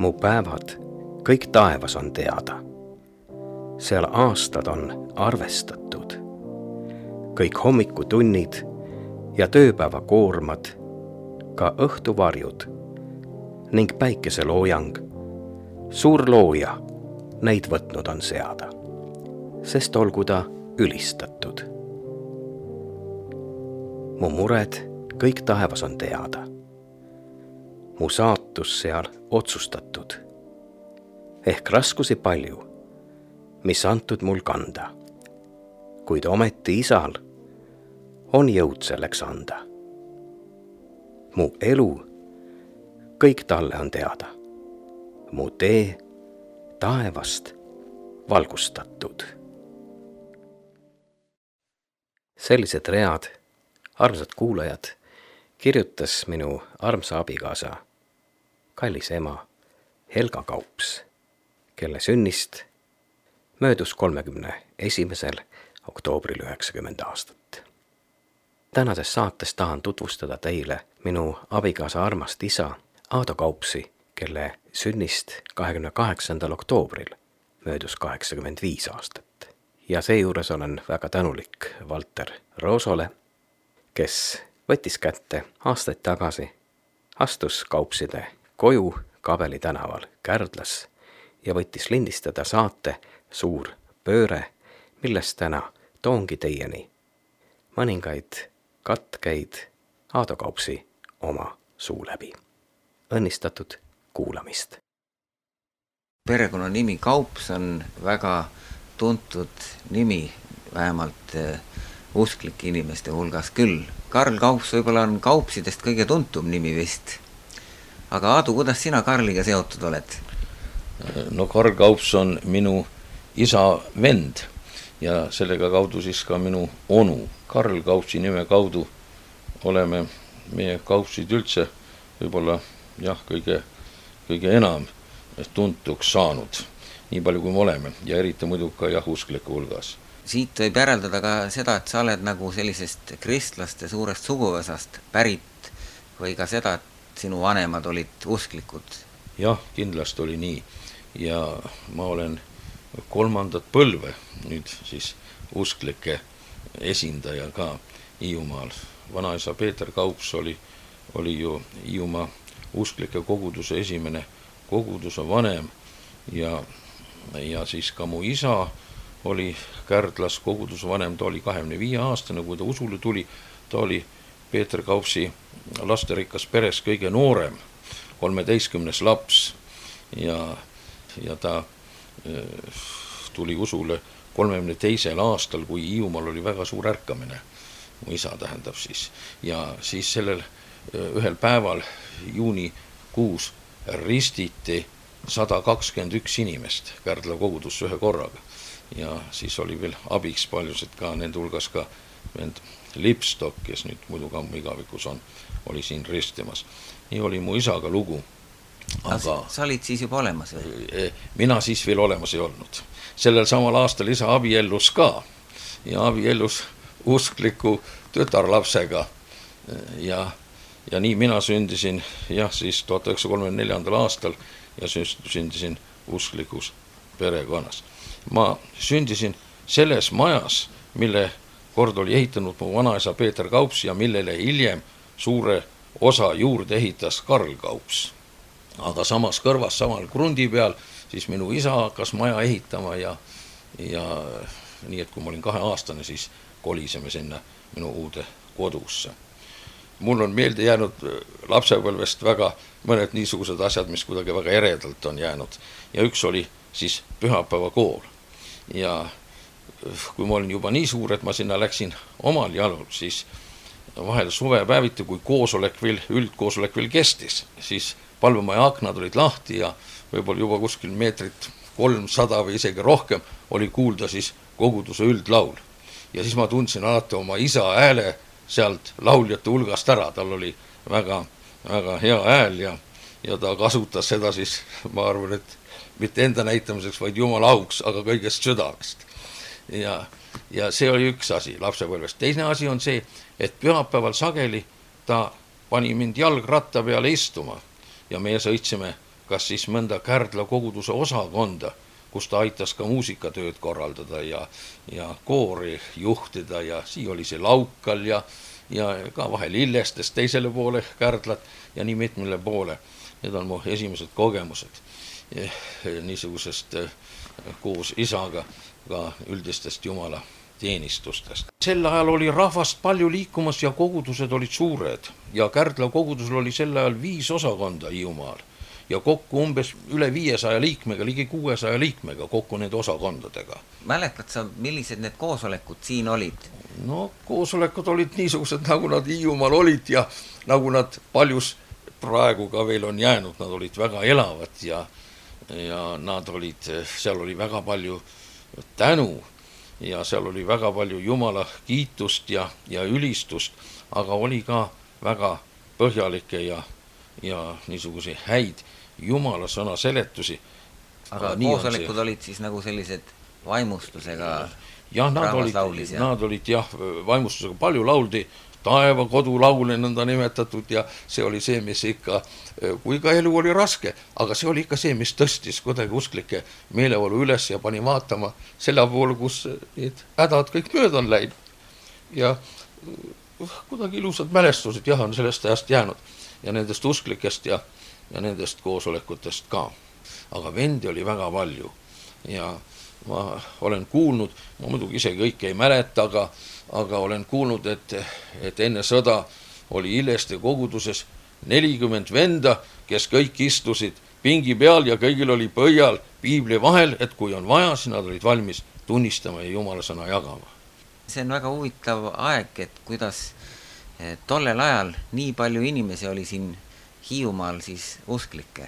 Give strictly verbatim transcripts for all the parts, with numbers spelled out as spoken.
Mu päevad kõik taevas on teada. Seal aastad on arvestatud. Kõik hommikutunnid ja tööpäeva koormad, ka õhtuvarjud ning päikeseloojang. Suur looja neid võtnud on seada, sest olgu ta ülistatud. Mu mured kõik taevas on teada. Mu saatus seal otsustatud. Ehk raskusi palju, mis antud mul kanda. Kuid ometi isal on jõud selleks anda. Mu elu kõik talle on teada. Mu tee taevast valgustatud. Sellised read, armsad kuulajad, kirjutas minu armsa abikaasa, kallis ema Helga Kaups, kelle sünnist möödus kolmekümne esimesel oktoobril üheksakümmend aastat. Tänases saates tahan tutvustada teile minu abikaasa armast isa Aado Kaupsi, kelle sünnist kahekümne kaheksandal oktoobril möödus kaheksakümmend viis aastat. Ja seejuures olen väga tänulik Valter Roosole, kes võttis kätte aastaid tagasi, astus Kaupside koju Kabeli tänaval Kärdlas ja võttis lindistada saate Suur pööre, millest täna toongi teieni mõningaid katkeid Aado Kaupsi oma suu läbi. Õnnistatud kuulamist. Perekonna nimi Kaups on väga tuntud nimi, vähemalt usklike inimeste hulgas küll. Karl Kaups võib-olla on Kaupsidest kõige tuntum nimi vist. Aga Aadu, kuidas sina Karliga seotud oled? No Karl Kaups on minu isa vend ja sellega kaudu siis ka minu onu. Karl Kaupsi nime kaudu oleme meie Kaupsid üldse võib-olla jah, kõige, kõige enam tuntuks saanud, nii palju kui me oleme, ja eriti muidu ka jah, usklike hulgas. Siit võib järeldada ka seda, et sa oled nagu sellisest kristlaste suurest suguvõsast pärit või ka seda, et sinu vanemad olid usklikud. Jah, kindlasti oli nii ja ma olen kolmandat põlve nüüd siis usklike esindaja ka Hiiumaal. Vanaisa Peeter Kaups oli, oli ju Hiiumaa usklike koguduse esimene koguduse vanem ja, ja siis ka mu isa oli Kärdlas koguduse vanem, ta oli kahekümne viie aastane, kui ta usule tuli, ta oli Peeter Kaupsi lasterikas peres kõige noorem, kolmeteistkümnes laps ja, ja ta äh, tuli usule kolmekümne teisel aastal, kui Hiiumaal oli väga suur ärkamine, mu isa tähendab siis, ja siis sellel ühel päeval juunikuus ristiti sada kakskümmend üks inimest Kärdla kogudusse ühe korraga ja siis oli veel abiks paljusid ka nende hulgas ka vend Lipstok, kes nüüd muidu ka igavikus on, oli siin ristimas. Nii oli mu isaga lugu. Aga sa olid siis juba olemas või? Mina siis veel olemas ei olnud. Sellel samal aastal isa abiellus ka ja abiellus uskliku tütarlapsega ja Ja nii mina sündisin jah, siis tuhat üheksasada kolmekümne neljandal aastal ja sündisin usklikus perekonnas. Ma sündisin selles majas, mille kord oli ehitanud mu vanaisa Peeter Kaups ja millele hiljem suure osa juurde ehitas Karl Kaups. Aga samas kõrvas samal krundi peal siis minu isa hakkas maja ehitama ja, ja nii, et kui ma olin kahe aastane, siis kolisime sinna minu uude kodusse. Mul on meelde jäänud lapsepõlvest väga mõned niisugused asjad, mis kuidagi väga eredalt on jäänud. Ja üks oli siis pühapäeva kool. Ja kui ma olin juba nii suur, et ma sinna läksin omal jalul, siis vahel suvepäeviti, kui koosolek veel, üldkoosolek veel kestis, siis palvemaja aknad olid lahti ja võib-olla juba kuskil meetrit kolmsada või isegi rohkem oli kuulda siis koguduse üldlaul. Ja siis ma tundsin alati oma isa hääle sealt lauljate hulgast ära, tal oli väga, väga hea hääl ja, ja ta kasutas seda siis, ma arvan, et mitte enda näitamiseks, vaid Jumala auks, aga kõigest südamest. Ja, ja see oli üks asi lapsepõlvest. Teine asi on see, et pühapäeval sageli ta pani mind jalgratta peale istuma ja meie sõitsime kas siis mõnda Kärdla koguduse osakonda, kus ta aitas ka muusikatööd korraldada ja, ja koori juhtida ja siia oli see Laukal ja, ja ka vahel Illestest teisele poole Kärdlat ja nii mitmele poole. Need on mu esimesed kogemused niisugusest koos isaga ka üldistest jumala teenistustest. Sel ajal oli rahvast palju liikumas ja kogudused olid suured ja Kärdla kogudusel oli sel ajal viis osakonda Hiiumaal ja kokku umbes üle viiesaja liikmega, ligi kuuesaja liikmega kokku need osakondadega. Mäletad sa, millised need koosolekud siin olid? No koosolekud olid niisugused, nagu nad Hiiumaal olid ja nagu nad paljus praegu ka veel on jäänud, nad olid väga elavad ja, ja nad olid, seal oli väga palju tänu ja seal oli väga palju jumala kiitust ja, ja ülistust, aga oli ka väga põhjalikke ja, ja niisuguse häid jumala sõna seletusi. Aga koosolekud olid siis nagu sellised vaimustusega jah, nad olid, laulis, ja? nad olid jah, vaimustusega palju lauldi, taeva kodulaule nõnda nimetatud ja see oli see, mis ikka, kui ka elu oli raske, aga see oli ikka see, mis tõstis kuidagi usklike meeleolu üles ja pani vaatama selle poole, kus need hädad kõik mööda on läinud. Ja kuidagi ilusad mälestused jah, on sellest ajast jäänud ja nendest usklikest ja, ja nendest koosolekutest ka. Aga vendi oli väga palju ja ma olen kuulnud, ma muidugi ise kõike ei mäleta, aga aga olen kuulnud, et, et enne sõda oli Illeste koguduses nelikümmend venda, kes kõik istusid pingi peal ja kõigil oli põial piibli vahel, et kui on vaja, siis nad olid valmis tunnistama ja jumala sõna jagama. See on väga huvitav aeg, et kuidas tollel ajal nii palju inimesi oli siin Hiiumaal siis usklikke.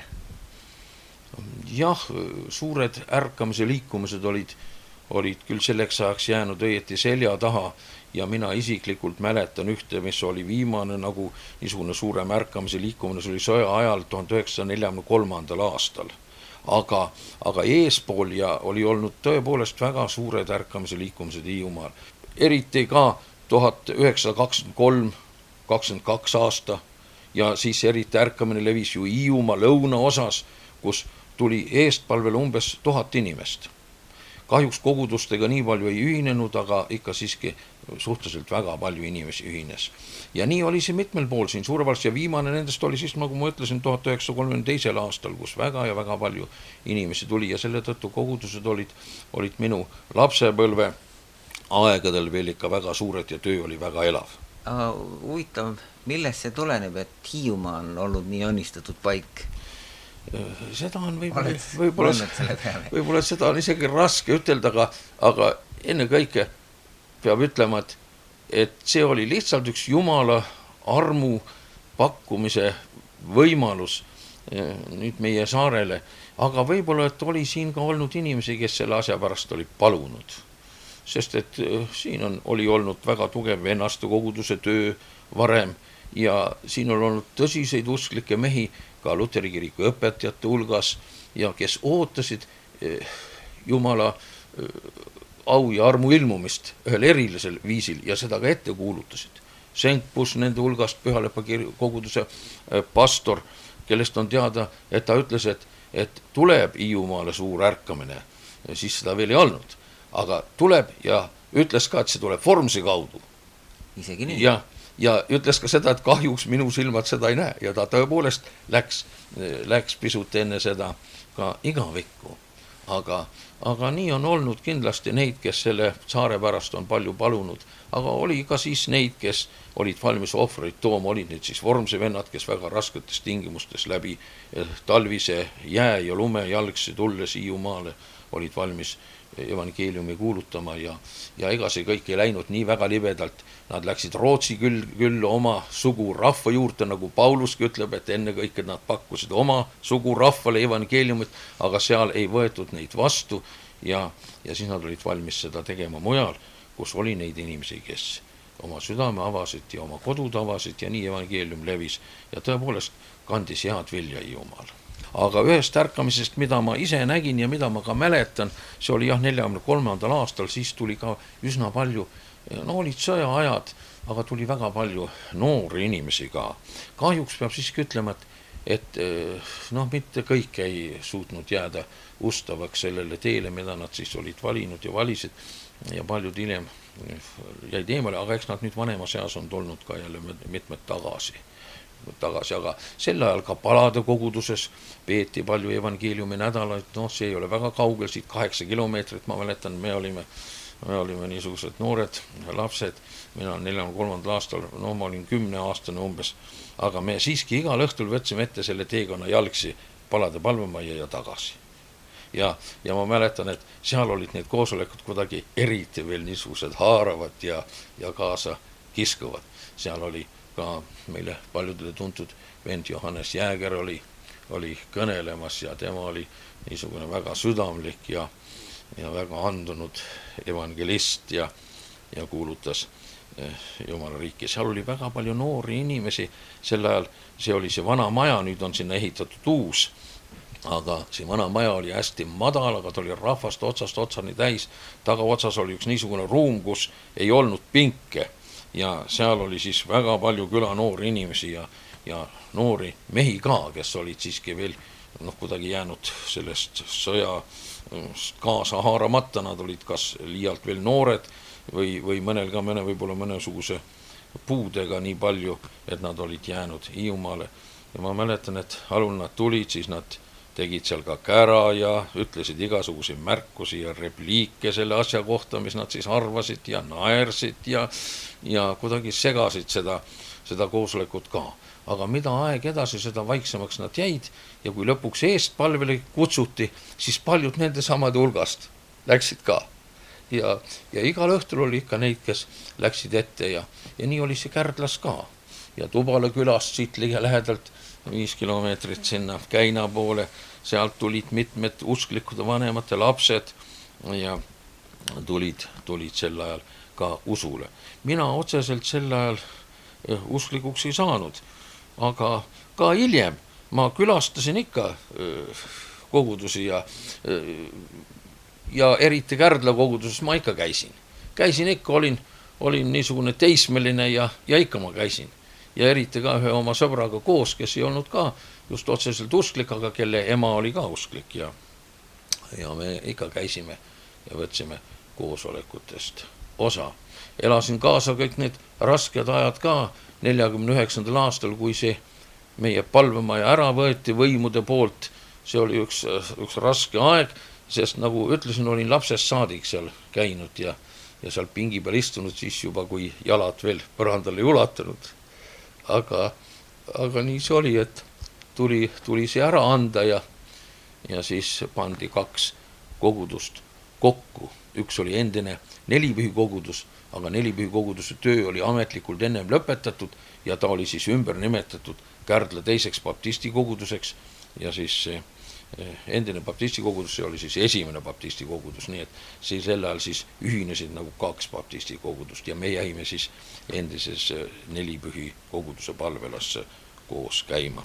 Jah, suured ärkamise liikumised olid olid küll selleks ajaks jäänud õieti selja taha ja mina isiklikult mäletan ühte, mis oli viimane nagu niisugune suure märkamise liikumine, see oli sõja ajal tuhande üheksasaja neljakümne kolmandal aastal. Aga, aga eespool ja oli olnud tõepoolest väga suured ärkamise liikumised Hiiumaal. Eriti ka tuhat üheksasada kakskümmend kolm kakskümmend kaks aasta ja siis eriti ärkamine levis ju Hiiumaa lõunaosas, kus tuli eestpalvel umbes tuhat inimest. Kahjuks kogudustega nii palju ei ühinenud, aga ikka siiski suhteliselt väga palju inimesi ühines. Ja nii oli see mitmel pool siin suurevalt ja viimane nendest oli siis, nagu ma ütlesin, tuhat üheksasada kolmekümne teisel aastal, kus väga ja väga palju inimesi tuli ja selle tõttu kogudused olid, olid minu lapsepõlve aegadel veel ikka väga suured ja töö oli väga elav. Aga huvitav, millest see tuleneb, et Hiiumaa on olnud nii õnnistatud paik? Seda on võib-olla, võib-olla, võib-olla seda on isegi raske ütelda, aga, aga enne kõike peab ütlema, et, et see oli lihtsalt üks jumala armu pakkumise võimalus nüüd meie saarele, aga võib-olla, et oli siin ka olnud inimesi, kes selle asja pärast oli palunud. Sest et siin on, oli olnud väga tugev vennaste koguduse töö varem ja siin on olnud tõsiseid usklikke mehi, ka Luteri kiriku õpetajate hulgas ja kes ootasid jumala au ja armu ilmumist ühel erilisel viisil ja seda ka ette kuulutasid. Senkpus nende hulgast Pühalepa koguduse pastor, kellest on teada, et ta ütles, et, et tuleb Hiiumaale suur ärkamine, siis seda veel ei olnud, aga tuleb ja ütles ka, et see tuleb Vormsi kaudu. Isegi nii? Ja Ja ütles ka seda, et kahjuks minu silmad seda ei näe ja ta tõepoolest läks, läks pisut enne seda ka igavikku. Aga, aga nii on olnud kindlasti neid, kes selle saare pärast on palju palunud, aga oli ka siis neid, kes olid valmis ohvreid tooma, olid need siis Vormsi vennad, kes väga rasketes tingimustes läbi talvise jää ja lume jalgsi tulles Hiiumaale olid valmis evangeeliumi kuulutama ja, ja ega see kõik ei läinud nii väga libedalt. Nad läksid Rootsi küll, küll oma sugu rahva juurde, nagu Pauluski ütleb, et enne kõik nad pakkusid oma sugu rahvale evangeeliumit, aga seal ei võetud neid vastu ja, ja siis nad olid valmis seda tegema mujal, kus oli neid inimesi, kes oma südame avasid ja oma kodud avasid ja nii evangeelium levis ja tõepoolest kandis head vilja Hiiumaal. Aga ühest ärkamisest, mida ma ise nägin ja mida ma ka mäletan, see oli jah neljakümne kolmandal aastal, siis tuli ka üsna palju, no olid sõjaajad, aga tuli väga palju noori inimesi ka. Kahjuks peab siiski ütlema, et, et noh, mitte kõik ei suutnud jääda ustavaks sellele teele, mida nad siis olid valinud ja valisid ja paljud hiljem jäid eemale, aga eks nad nüüd vanema seas on tulnud ka jälle mitmed tagasi. tagasi, aga sel ajal ka Palade koguduses peeti palju evangeeliumi nädalaid, noh, see ei ole väga kaugel, siit kaheksa kilomeetrit, ma mäletan, me olime, me olime niisugused noored lapsed, mina neljakümne kolmandal aastal, no ma olin kümne aastane umbes, aga me siiski igal õhtul võtsime ette selle teekonna jalgsi Palade palvemajja ja tagasi. Ja, ja ma mäletan, et seal olid need koosolekud kuidagi eriti veel niisugused haaravad ja, ja kaasa kiskuvad. Seal oli ka meile paljudele tuntud vend Johannes Jääger oli, oli kõnelemas ja tema oli niisugune väga südamlik ja, ja väga andunud evangelist ja, ja kuulutas Jumala riiki. Seal oli väga palju noori inimesi, sel ajal see oli see vana maja, nüüd on sinna ehitatud uus, aga see vana maja oli hästi madal, aga ta oli rahvast otsast otsani täis, tagaotsas oli üks niisugune ruum, kus ei olnud pinke ja seal oli siis väga palju küla noori inimesi ja, ja noori mehi ka, kes olid siiski veel noh, kuidagi jäänud sellest sõja kaasa haaramata, nad olid kas liialt veel noored või, või mõnel ka mõne, võib-olla mõnesuguse puudega nii palju, et nad olid jäänud Hiiumaale. Ja ma mäletan, et alul nad tulid, siis nad tegid seal ka kära ja ütlesid igasugusi märkusi ja repliike selle asja kohta, mis nad siis arvasid ja naersid ja, ja kuidagi segasid seda, seda koosolekut ka. Aga mida aeg edasi, seda vaiksemaks nad jäid ja kui lõpuks eest palvele kutsuti, siis paljud nende samade hulgast läksid ka. Ja, ja igal õhtul oli ikka neid, kes läksid ette ja, ja nii oli see Kärdlas ka. Ja Tubala külast siit lähedalt viis kilomeetrit sinna Käina poole, sealt tulid mitmed usklikud vanemate lapsed ja tulid, tulid sel ajal ka usule. Mina otseselt sel ajal usklikuks ei saanud, aga ka hiljem ma külastasin ikka kogudusi ja, ja eriti Kärdla koguduses ma ikka käisin. Käisin ikka, olin, olin niisugune teismeline ja, ja ikka ma käisin. Ja eriti ka ühe oma sõbraga koos, kes ei olnud ka just otseselt usklik, aga kelle ema oli ka usklik ja, ja me ikka käisime ja võtsime koosolekutest osa. Elasin kaasa kõik need rasked ajad ka neljakümne üheksandal aastal, kui see meie palvemaja ära võeti võimude poolt. See oli üks, üks raske aeg, sest nagu ütlesin, olin lapsest saadik seal käinud ja, ja seal pingi peal istunud siis juba, kui jalad veel põrandale ei ulatunud. Aga, aga nii see oli, et tuli, tuli see ära anda ja, ja siis pandi kaks kogudust kokku. Üks oli endine Nelipühi kogudus, aga Nelipühi koguduse töö oli ametlikult ennem lõpetatud ja ta oli siis ümber nimetatud Kärdla teiseks baptisti koguduseks ja siis endine baptisti kogudus, see oli siis esimene baptisti kogudus, nii et siis sel ajal siis ühinesid nagu kaks baptisti kogudust ja me jäime siis endises Nelipühi koguduse palvelasse koos käima.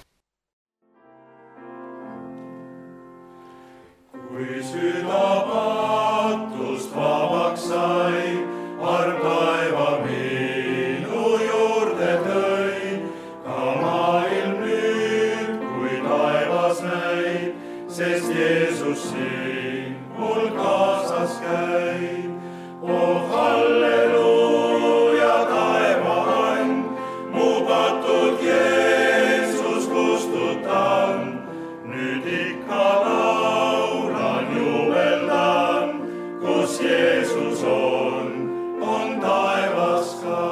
Kui süda patust vabaks sai, arm taeva minu juurde tõi, ka maailm nüüd, kui taevas näib, sest Jeesus siin mul kaasas käib. Oh, halleluuja, taeva and, mu patud Jeesus kustutan, nüüd ikka laulan, jubeldan, kus Jeesus on, on taevas ka.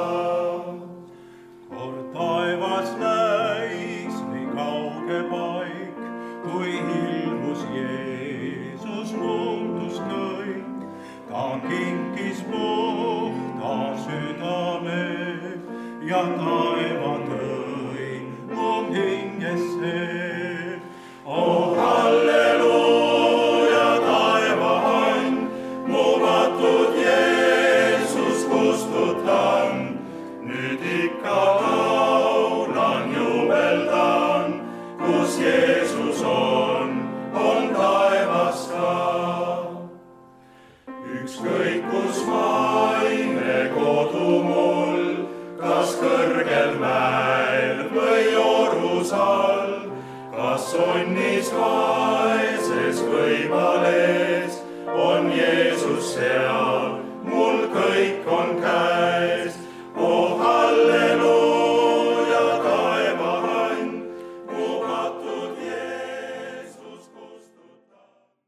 Kord taevas näis nii kauge paik, kui ilmus Jeesus muutust kõik. Ta kinkis puhta südame ja taeva tõi mu hingesse. Oh, halleluuja, taeva and, mu patud Jeesus kustutan, nüüd ikka laulan, jubeldan, kus Jeesus on, on taevas ka. Ükskõik kus maine kodu mul, kas kõrgel mäel või orus all, sonnis vaeses võimales, on Jeesus seal, mul kõik on käes. Oh halleluuja, taevaann, lubatud Jeesus kustutab.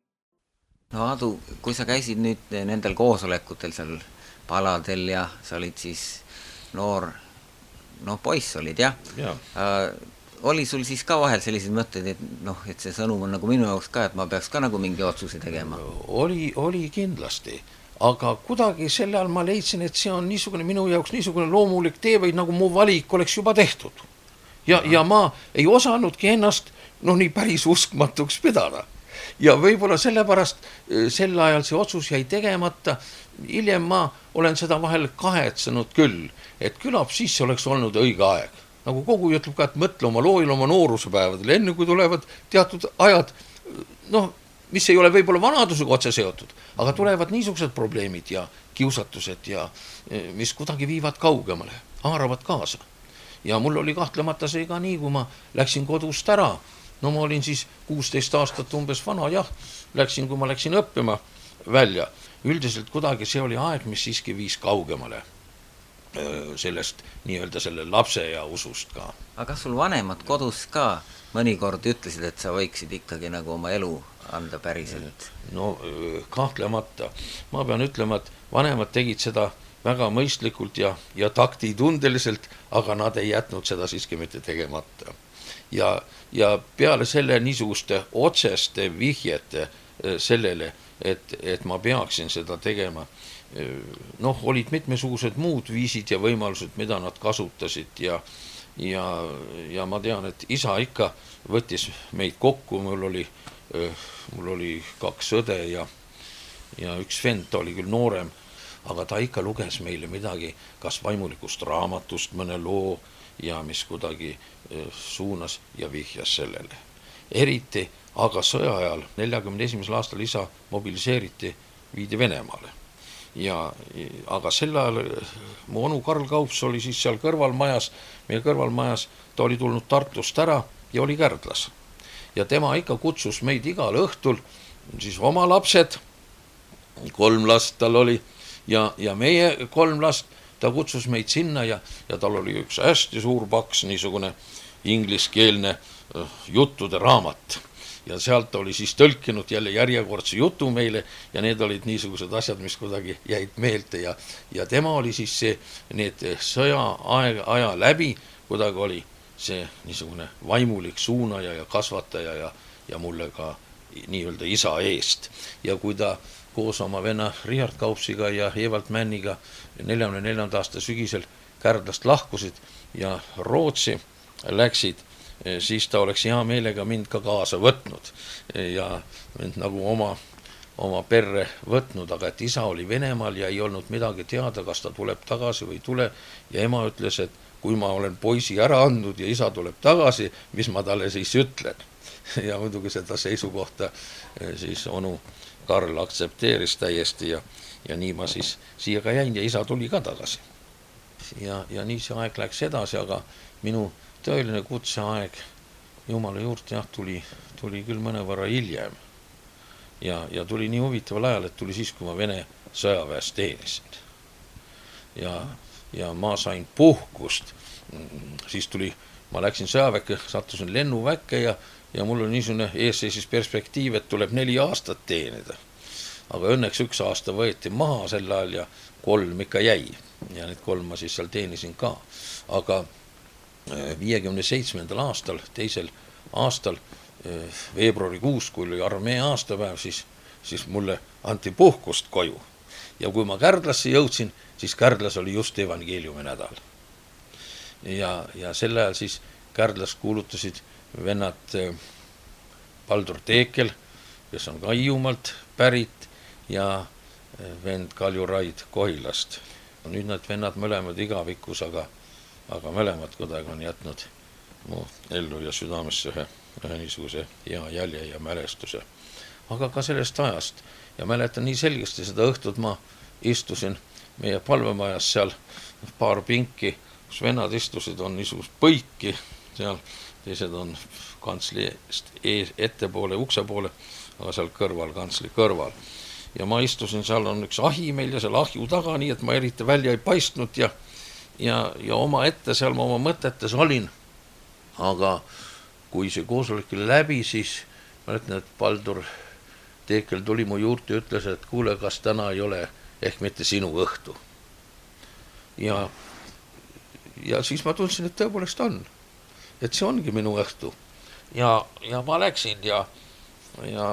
No Aadu, kui sa käisid nüüd nendel koosolekutel seal paladel ja sa olid siis noor, noh poiss olid jah? Ja. Äh, oli sul siis ka vahel sellised mõtted, et noh, et see sõnum on nagu minu jaoks ka, et ma peaks ka nagu mingi otsuse tegema? Oli, oli kindlasti, aga kuidagi selle all ma leidsin, et see on niisugune minu jaoks niisugune loomulik tee või nagu mu valik oleks juba tehtud. Ja, ja ma ei osanudki ennast noh, nii päris uskmatuks pidada. Ja võib-olla sellepärast sel ajal see otsus jäi tegemata. Hiljem ma olen seda vahel kahetsenud küll, et külab siis oleks olnud õige aeg. Nagu kogu ütleb ka, et mõtle oma loojil oma noorusepäevadel, enne kui tulevad teatud ajad, noh, mis ei ole võib-olla vanadusega otse seotud, aga tulevad niisugused probleemid ja kiusatused ja mis kuidagi viivad kaugemale, haaravad kaasa. Ja mul oli kahtlemata see ka nii, kui ma läksin kodust ära. No ma olin siis kuusteist aastat umbes vana, jah, läksin, kui ma läksin õppima välja. Üldiselt kuidagi see oli aeg, mis siiski viis kaugemale sellest nii-öelda selle lapse ja usust ka. Aga kas sul vanemad kodus ka mõnikord ütlesid, et sa võiksid ikkagi nagu oma elu anda päriselt? No kahtlemata. Ma pean ütlema, et vanemad tegid seda väga mõistlikult ja, ja taktitundeliselt, aga nad ei jätnud seda siiski mitte tegemata. Ja, ja peale selle niisuguste otseste vihjete sellele, et, et ma peaksin seda tegema, noh, olid mitmesugused muud viisid ja võimalused, mida nad kasutasid ja, ja, ja ma tean, et isa ikka võttis meid kokku, mul oli, mul oli kaks õde ja, ja üks vend, ta oli küll noorem, aga ta ikka luges meile midagi, kas vaimulikust raamatust mõne loo ja mis kuidagi suunas ja vihjas sellele. Eriti aga sõja ajal neljakümne esimesel aastal isa mobiliseeriti, viidi Venemaale. Ja, aga sel ajal mu onu Karl Kaups oli siis seal kõrvalmajas, meie kõrvalmajas, ta oli tulnud Tartust ära ja oli Kärdlas. Ja tema ikka kutsus meid igal õhtul, siis oma lapsed, kolm last tal oli, ja, ja meie kolm last, ta kutsus meid sinna ja, ja tal oli üks hästi suur paks niisugune ingliskeelne juttude raamat. Ja sealt oli siis tõlkinud jälle järjekordse jutu meile ja need olid niisugused asjad, mis kuidagi jäid meelte ja, ja tema oli siis see, need sõja aja, aja läbi, kuidagi oli see niisugune vaimulik suunaja ja kasvataja ja, ja mulle ka nii-öelda isa eest. Ja kui ta koos oma venna Richard Kaupsiga ja Evald Männiga neljakümne neljanda aasta sügisel Kärdlast lahkusid ja Rootsi läksid, siis ta oleks hea meelega mind ka kaasa võtnud ja mind nagu oma, oma perre võtnud, aga et isa oli Venemaal ja ei olnud midagi teada, kas ta tuleb tagasi või tule ja ema ütles, et kui ma olen poisi ära andnud ja isa tuleb tagasi, mis ma talle siis ütlen. Ja muidugi seda seisukohta siis onu Karl aktsepteeris täiesti ja, ja nii ma siis siia ka jäin ja isa tuli ka tagasi. Ja, ja nii see aeg läks edasi, aga minu tõeline kutseaeg Jumala juurde jah, tuli, tuli küll mõnevõrra hiljem. Ja, ja tuli nii huvitaval ajal, et tuli siis, kui ma Vene sõjaväes teenisin. Ja, ja ma sain puhkust. Siis tuli, ma läksin sõjaväkke, sattusin lennuväkke ja, ja mul on niisugune eesseisis perspektiiv, et tuleb neli aastat teenida. Aga õnneks üks aasta võeti maha sel ajal ja kolm ikka jäi. Ja need kolm ma siis seal teenisin ka. Aga viiekümne seitsmendal aastal, teisel aastal, veebruarikuus, kui oli armee aastapäev, siis, siis mulle anti puhkust koju. Ja kui ma Kärdlasse jõudsin, siis Kärdlas oli just evangeeliumi nädal. Ja, ja sel ajal siis Kärdlas kuulutasid vennad Paldur Teekel, kes on ka Hiiumaalt pärit, ja vend Kalju Raid Kohilast. Nüüd nad vennad mõlemad igavikus, aga aga mõlemad kuidagi on jätnud mu ellu ja südamesse ühe, ühe niisuguse hea jälje ja mälestuse. Aga ka sellest ajast. Ja mäletan nii selgesti seda õhtut ma istusin meie palvemajas seal paar pinki, kus vennad istusid, on niisugust põiki seal, teised on kantsli ettepoole, ukse poole, aga seal kõrval, kantsli kõrval. Ja ma istusin, seal on üks ahi meil ja seal ahju taga, nii et ma eriti välja ei paistnud ja, ja, ja oma ette seal ma oma mõtetes olin. Aga kui see koosolek läbi, siis ma ütlen, et Paldur Teekel tuli mu juurde ja ütles, et kuule, kas täna ei ole ehk mitte sinu õhtu. Ja, ja siis ma tundsin, et tõepoolest on. Et see ongi minu õhtu. Ja, ja ma läksin ja, ja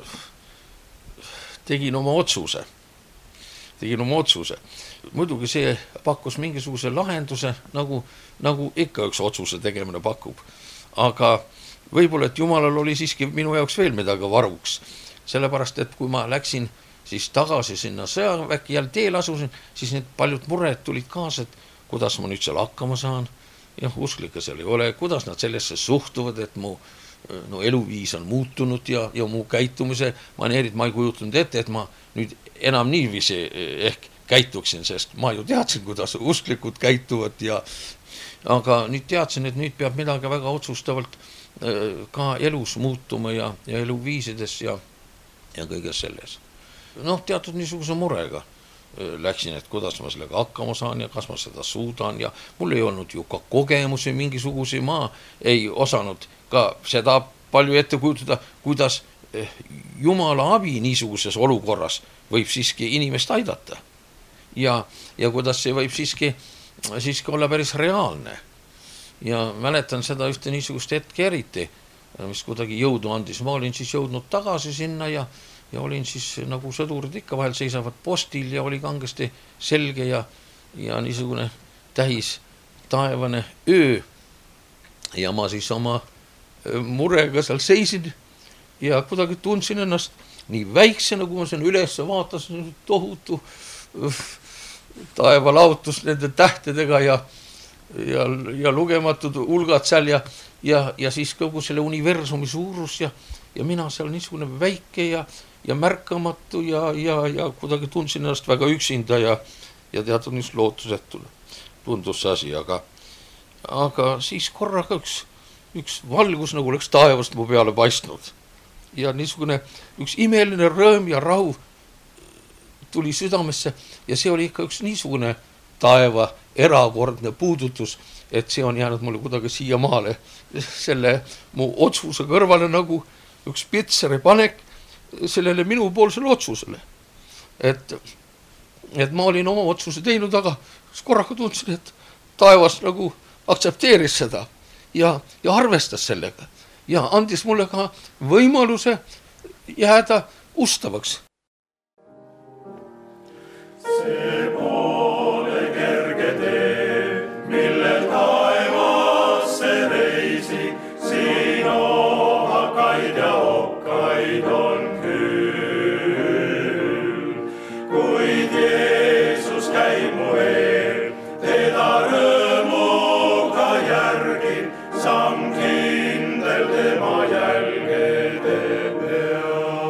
tegin oma otsuse. Tegin oma otsuse. Muidugi see pakkus mingisuguse lahenduse, nagu, nagu ikka üks otsuse tegemine pakub. Aga võib-olla, et Jumalal oli siiski minu jaoks veel midagi varuks. Sellepärast, et kui ma läksin siis tagasi sinna sõjaväki jälle teel asusin, siis need paljud mured tulid kaasa, et kuidas ma nüüd seal hakkama saan. Jah, usklikke seal ei ole, kuidas nad sellesse suhtuvad, et mu no, eluviis on muutunud ja, ja mu käitumise maneerid ma ei kujutanud ette, et ma nüüd enam niiviisi ehk käituksin, sest ma ju teadsin, kuidas usklikud käituvad ja aga nüüd teadsin, et nüüd peab midagi väga otsustavalt ka elus muutuma ja, ja eluviisides ja, ja kõiges selles. Noh, teatud niisuguse murega läksin, et kuidas ma sellega hakkama saan ja kas ma seda suudan ja mul ei olnud ju ka kogemusi mingisuguse, ma ei osanud ka seda palju ette kujutada, kuidas Jumala abi niisuguses olukorras võib siiski inimest aidata. Ja, ja kuidas see võib siiski, siiski olla päris reaalne. Ja mäletan seda ühte niisugust hetke eriti, mis kuidagi jõudu andis. Ma olin siis jõudnud tagasi sinna ja, ja olin siis nagu sõdurid ikka vahel seisavad postil ja oli kangesti selge ja, ja niisugune täis taevane öö. Ja ma siis oma murega seal seisin ja kuidagi tundsin ennast nii väiksena, kui ma sen üles vaatasin, tohutu taevalautus nende tähtedega ja, ja, ja lugematud hulgad seal ja, ja, ja siis kogu selle universumi suurus ja, ja mina seal niisugune väike ja, ja märkamatu ja, ja, ja kuidagi tundsin ennast väga üksinda ja, ja teatud niisugune lootusetuna tundus see asi, aga, aga siis korraga üks, üks valgus nagu oleks taevast mu peale paistnud ja niisugune üks imeline rõõm ja rahu tuli südamesse ja see oli ikka üks niisugune taeva erakordne puudutus, et see on jäänud mulle kuidagi siia maale selle mu otsuse kõrvale nagu üks pitseri panek sellele minupoolsele otsusele. Et, et ma olin oma otsuse teinud, aga korraga tundsin, et taevas nagu aktsepteeris seda ja, ja arvestas sellega ja andis mulle ka võimaluse jääda ustavaks. See pole kerge tee, millel taevasse reisi, siin ohakaid ja okkaid on küll. Kuid Jeesus käib mu eel, teda rõõmuga järgin, samm kindel tema jälgede peal.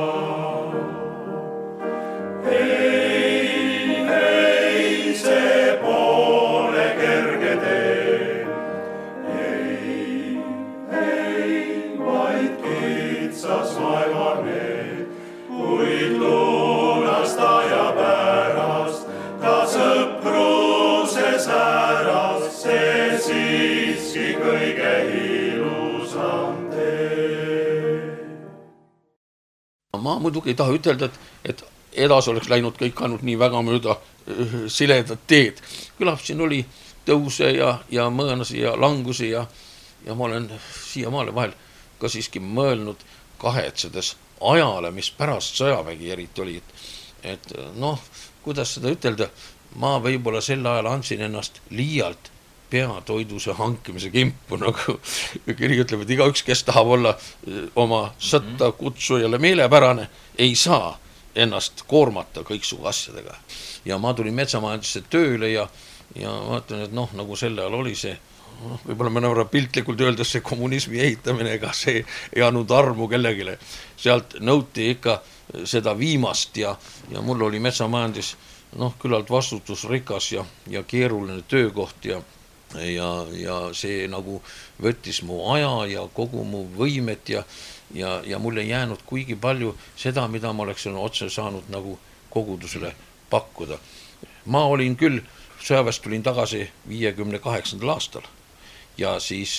Ma muidugi ei taha ütelda, et, et edasi oleks läinud kõik ainult nii väga mööda siledat teed. Küllap siin oli tõuse ja, ja mõõnasi ja langusi ja, ja ma olen siiamaale vahel ka siiski mõelnud kahetsedes ajale, mis pärast sõjavägi eriti oli. Et, et noh, kuidas seda ütelda, ma võib-olla sel ajal andsin ennast liialt peatoiduse hankimise kimpu, nagu kiri ütleb, et igaüks, kes tahab olla oma sõtta kutsujale meelepärane, ei saa ennast koormata kõiksugu asjadega. Ja ma tulin metsamajandisse tööle ja, ja ma ütlen, et noh, nagu sel ajal oli see, noh, võib-olla me näeme piltlikult öeldes see kommunismi ehitamine, ega see ei andnud armu kellegile. Sealt nõuti ikka seda viimast ja, ja mul oli metsamajandis noh, küllalt vastutusrikas ja, ja keeruline töökoht ja ja, ja see nagu võttis mu aja ja kogu mu võimet ja, ja, ja mul ei jäänud kuigi palju seda, mida ma oleksin otse saanud nagu kogudusele pakkuda. Ma olin küll, sõjaväest tulin tagasi viiekümne kaheksandal aastal ja siis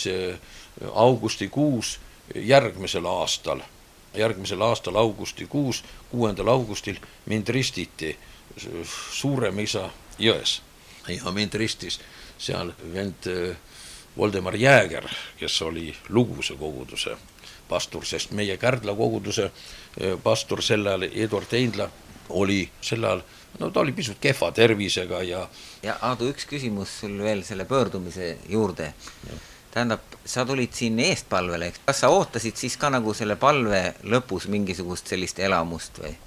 augustikuus järgmisel aastal, järgmisel aastal augustikuus, kuuendal augustil mind ristiti Suuremõisa jões ja mind ristis seal vend Voldemar Jääger, kes oli Luguse koguduse pastor, sest meie Kärdla koguduse pastor sel ajal, Eduard Eindla, oli sel ajal, no ta oli pisut kehva tervisega ja ja Aadu, üks küsimus sul veel selle pöördumise juurde. Ja. Tähendab, sa tulid siin eestpalvele, kas sa ootasid siis ka nagu selle palve lõpus mingisugust sellist elamust või?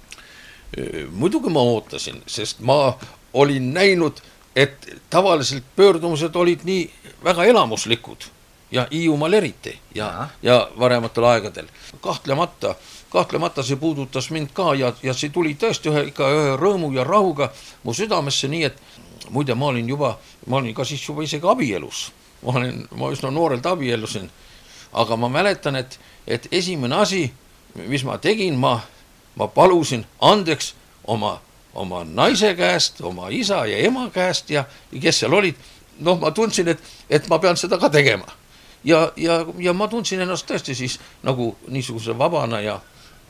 Muidugi ma ootasin, sest ma olin näinud, et tavaliselt pöördumused olid nii väga elamuslikud ja Hiiumaal eriti ja, ja. ja varematel aegadel. Kahtlemata, kahtlemata see puudutas mind ka ja, ja see tuli tõesti ühe, ikka ühe rõõmu ja rahuga mu südamesse, nii et muide ma olin juba, ma olin ka siis juba isegi abielus. Ma olin, ma üsna noorelt abielusin, aga ma mäletan, et, et esimene asi, mis ma tegin, ma, ma palusin andeks oma, oma naise käest, oma isa ja ema käest ja kes seal olid. Noh, ma tundsin, et, et ma pean seda ka tegema. Ja, ja, ja ma tundsin ennast tõesti siis nagu niisuguse vabana ja,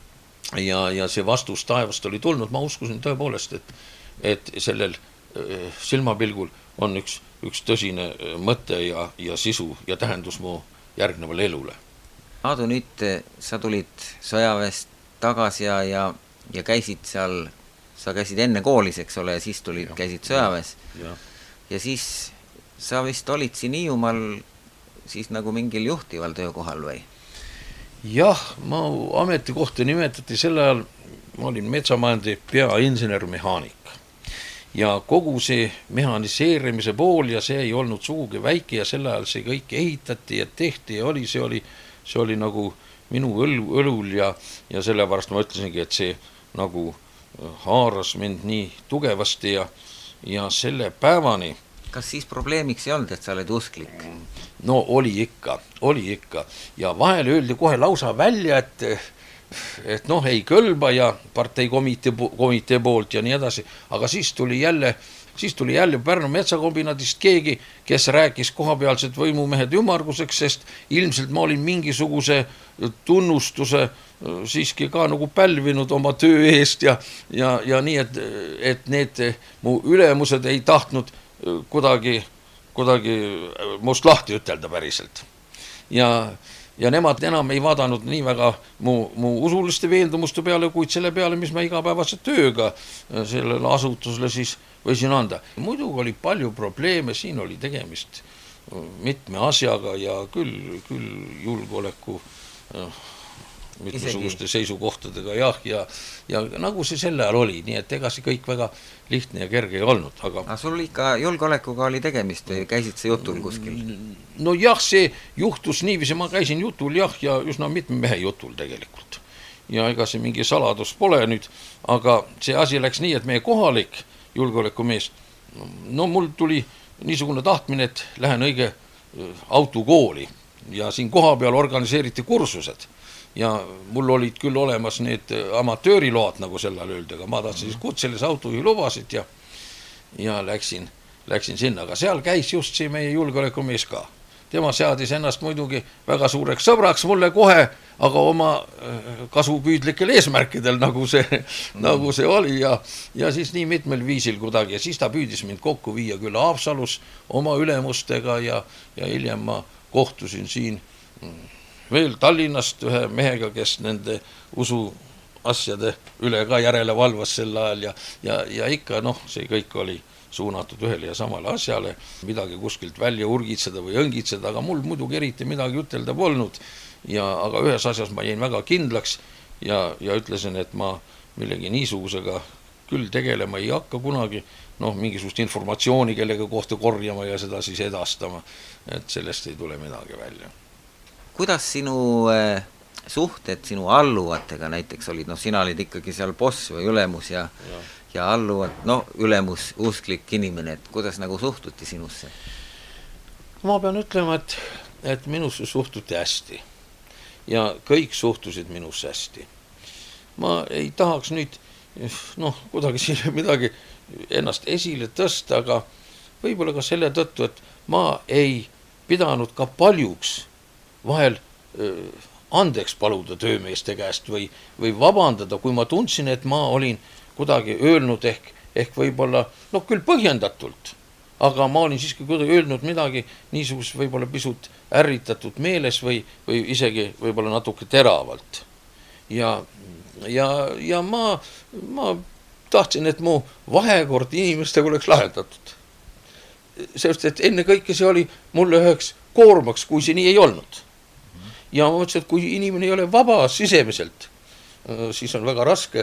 ja, ja see vastus taevast oli tulnud. Ma uskusin tõepoolest, et, et sellel silmapilgul on üks, üks tõsine mõte ja, ja sisu ja tähendus mu järgnevale elule. Aadu, nüüd sa tulid sõjaväest tagasi ja, ja, ja käisid seal, sa käisid enne koolis, eks ole, ja siis tulid, ja, käisid sõjaväes. Ja. ja siis sa vist olid siin Hiiumaal siis nagu mingil juhtival töökohal või? Jah, ma ametikohta nimetati sel ajal, ma olin metsamajandi peainsener-mehaanik. Ja kogu see mehaniseerimise pool ja see ei olnud sugugi väike ja sel ajal see kõik ehitati ja tehti ja oli, see oli, see oli nagu minu õlul ja, ja sellepärast ma ütlesingi, et see nagu haaras mind nii tugevasti ja, ja selle päevani. Kas siis probleemiks ei olnud, et sa oled usklik? No oli ikka, oli ikka ja vahel öeldi kohe lausa välja, et et noh, ei kõlba ja parteikomitee komitee poolt ja nii edasi, aga siis tuli jälle, siis tuli jälle Pärnu metsakombinaadist keegi, kes rääkis kohapealsed võimumehed ümmarguseks, sest ilmselt ma olin mingisuguse tunnustuse siiski ka nagu pälvinud oma töö eest ja, ja, ja nii, et, et need mu ülemused ei tahtnud kuidagi, kuidagi must lahti ütelda päriselt. Ja Ja nemad enam ei vaadanud nii väga mu, mu usuliste veendumuste peale, kuid selle peale, mis ma igapäevase tööga sellele asutusele siis võisin anda. Muidugi oli palju probleeme, siin oli tegemist mitme asjaga ja küll, küll julgeoleku mitmesuguste seisukohtadega jah, ja, ja nagu see selle ajal oli, nii et ega see kõik väga lihtne ja kerge ei olnud. Aga, aga sul ikka julgeolekuga oli tegemist või käisid sa jutul kuskil? No jah, see juhtus niiviisi, ma käisin jutul jah ja üsna mitme mehe jutul tegelikult. Ja ega see mingi saladus pole nüüd, aga see asi läks nii, et meie kohalik julgeolekumees, no mul tuli niisugune tahtmine, et lähen õige autokooli ja siin koha peal organiseeriti kursused. Ja mul olid küll olemas need amatööriload, nagu sellal öeldi, aga ma tahtsin siis kutselise autojuhi lubasid ja, ja läksin, läksin sinna, aga seal käis just see meie julgeolekumees ka. Tema seadis ennast muidugi väga suureks sõbraks mulle kohe, aga oma kasupüüdlikel eesmärkidel, nagu see, mm. nagu see oli ja, ja siis nii mitmel viisil kuidagi ja siis ta püüdis mind kokku viia küll Haapsalus oma ülemustega ja, ja hiljem ma kohtusin siin veel Tallinnast ühe mehega, kes nende usu asjade üle ka järele valvas sel ajal ja, ja, ja ikka noh, see kõik oli suunatud ühele ja samale asjale, midagi kuskilt välja urgitseda või õngitseda, aga mul muidugi eriti midagi ütelda polnud ja, aga ühes asjas ma jäin väga kindlaks ja, ja ütlesin, et ma millegi niisugusega küll tegelema ei hakka kunagi, noh, mingisugust informatsiooni kellega kohta korjama ja seda siis edastama, et sellest ei tule midagi välja. Kuidas sinu äh, suhted sinu alluvatega näiteks olid, noh sina olid ikkagi seal boss või ülemus ja, ja. ja alluvad, no ülemus usklik inimene, et kuidas nagu suhtuti sinusse? ma pean ütlema, et, et minusse suhtuti hästi ja kõik suhtusid minusse hästi. Ma ei tahaks nüüd noh, kuidagi siin midagi ennast esile tõsta, aga võib-olla ka selle tõttu, et ma ei pidanud ka paljuks vahel öö, andeks paluda töömeeste käest või, või vabandada, kui ma tundsin, et ma olin kuidagi öelnud ehk, ehk võib-olla, no küll põhjendatult, aga ma olin siiski kuidagi öelnud midagi niisugust võib-olla pisut ärritatud meeles või, või isegi võib-olla natuke teravalt. Ja, ja, ja ma, ma tahtsin, et mu vahekord inimestega oleks lahendatud. Sest, et enne kõike see oli mulle üheks koormaks, kui see nii ei olnud. Ja ma mõtlesin, et kui inimene ei ole vaba sisemiselt, siis on väga raske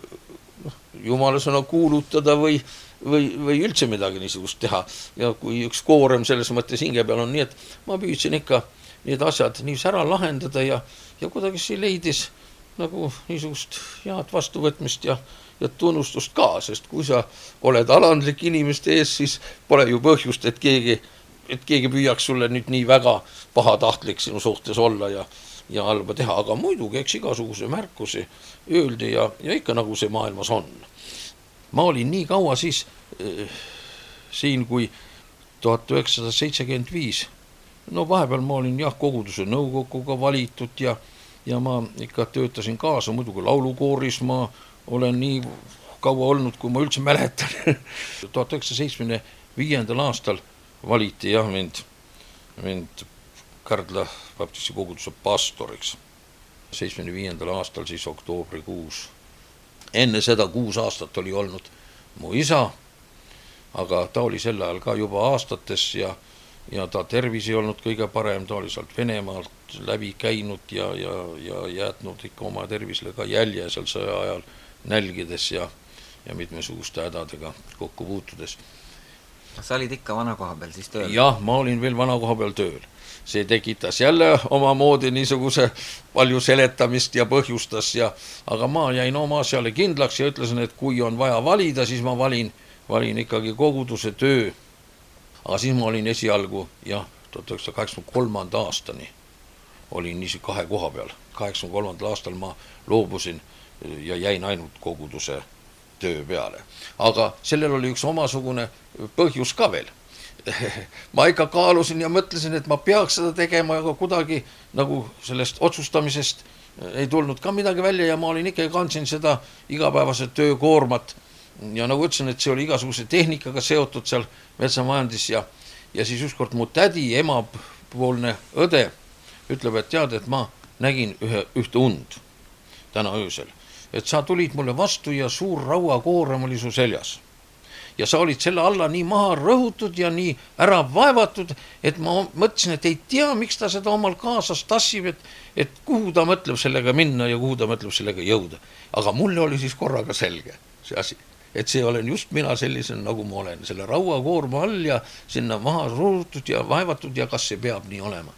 jumala sõna kuulutada või, või, või üldse midagi niisugust teha. Ja kui üks koorem selles mõttes hinge peal on nii, et ma püüdsin ikka need asjad niivis ära lahendada ja, ja kuidagi see leidis nagu niisugust head vastuvõtmist ja, ja tunnustust ka, sest kui sa oled alandlik inimeste ees, siis pole ju põhjust, et keegi et keegi püüaks sulle nüüd nii väga pahatahtlik sinu suhtes olla ja, ja halba teha, aga muidugi eks igasuguse märkusi öeldi ja, ja ikka nagu see maailmas on. Ma olin nii kaua siis äh, siin kui tuhat üheksasada seitsekümmend viis, no vahepeal ma olin jah koguduse nõukoguga valitud ja, ja ma ikka töötasin kaasa, muidugi laulukooris ma olen nii kaua olnud, kui ma üldse mäletan. tuhat üheksasada seitsmekümne viiendal aastal valiti jah mind, mind Kärdla baptisti koguduse pastoriks. seitsmekümne viiendal aastal siis oktoobrikuus. Enne seda kuus aastat oli olnud mu isa, aga ta oli sel ajal ka juba aastates ja, ja ta tervis ei olnud kõige parem, ta oli sealt Venemaalt läbi käinud ja, ja, ja jätnud ikka oma tervisele ka jälje seal sõja ajal nälgides ja, ja mitmesuguste hädadega kokku puutudes. Sa olid ikka vana koha peal siis tööl? Jah, ma olin veel vana koha peal tööl. See tekitas jälle oma moodi niisuguse palju seletamist ja põhjustas, ja, aga ma jäin oma asjale kindlaks ja ütlesin, et kui on vaja valida, siis ma valin, valin ikkagi koguduse töö. Aga siis ma olin esialgu, jah, tuhat üheksasada kaheksakümmend kolm aastani olin niisi kahe koha peal. kaheksakümmend kolm aastal ma loobusin ja jäin ainult koguduse töö peale. Aga sellel oli üks omasugune põhjus ka veel. Ma ikka kaalusin ja mõtlesin, et ma peaks seda tegema, aga kuidagi nagu sellest otsustamisest ei tulnud ka midagi välja ja ma olin ikka kandsin seda igapäevase töökoormat. Ja nagu ütlesin, et see oli igasuguse tehnikaga seotud seal metsamajandis ja, ja siis ükskord mu tädi, ema poolne õde ütleb, et tead, et ma nägin ühe, ühte und täna öösel. Et sa tulid mulle vastu ja suur rauakoorem oli su seljas. Ja sa olid selle alla nii maha rõhutud ja nii ära vaevatud, et ma mõtlesin, et ei tea, miks ta seda omal kaasas tassib, et, et kuhu ta mõtleb sellega minna ja kuhu ta mõtleb sellega jõuda. Aga mulle oli siis korraga selge see asi, et see olen just mina sellisen, nagu ma olen, selle rauakoorma all ja sinna maha rõhutud ja vaevatud ja kas see peab nii olema.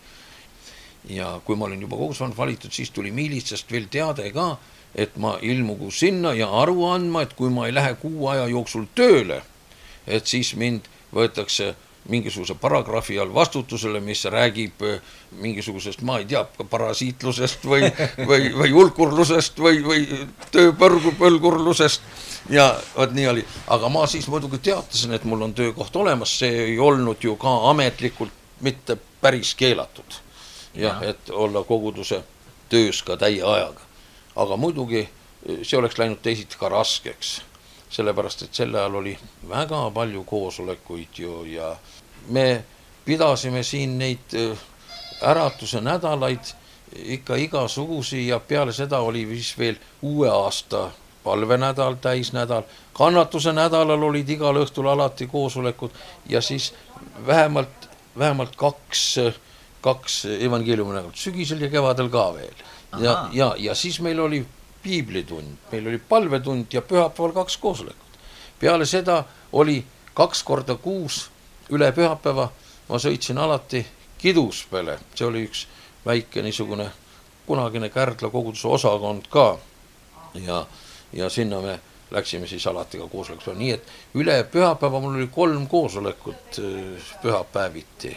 Ja kui ma olin juba kogusvand valitud, siis tuli miilitsast veel teade ka, et ma ilmugu sinna ja aru andma, et kui ma ei lähe kuu aja jooksul tööle, et siis mind võetakse mingisuguse paragrahvi all vastutusele, mis räägib mingisugusest, ma ei tea, parasiitlusest või, või, või ulkurlusest või, või tööpõlgurlusest ja võt nii oli. Aga ma siis muidugi teatasin, et mul on töökoht olemas, see ei olnud ju ka ametlikult mitte päris keelatud. Jah, et olla koguduse töös ka täie ajaga. Aga muidugi see oleks läinud teisiti ka raskeks, sellepärast, et selle ajal oli väga palju koosolekuid ju ja me pidasime siin neid äratuse nädalaid ikka igasugusi ja peale seda oli vist veel uue aasta palvenädal, täisnädal, kannatuse nädalal olid igal õhtul alati koosolekud ja siis vähemalt, vähemalt kaks, kaks evangeeliumi nädalat, sügisel ja kevadel ka veel. Ja, ja, ja siis meil oli piiblitund, meil oli palvetund ja pühapäeval kaks koosolekut. Peale seda oli kaks korda kuus üle pühapäeva, ma sõitsin alati Kiduspeale, see oli üks väike niisugune kunagine Kärdla koguduse osakond ka ja, ja sinna me läksime siis alati ka koosolekuks, nii et üle pühapäeva mul oli kolm koosolekut pühapäeviti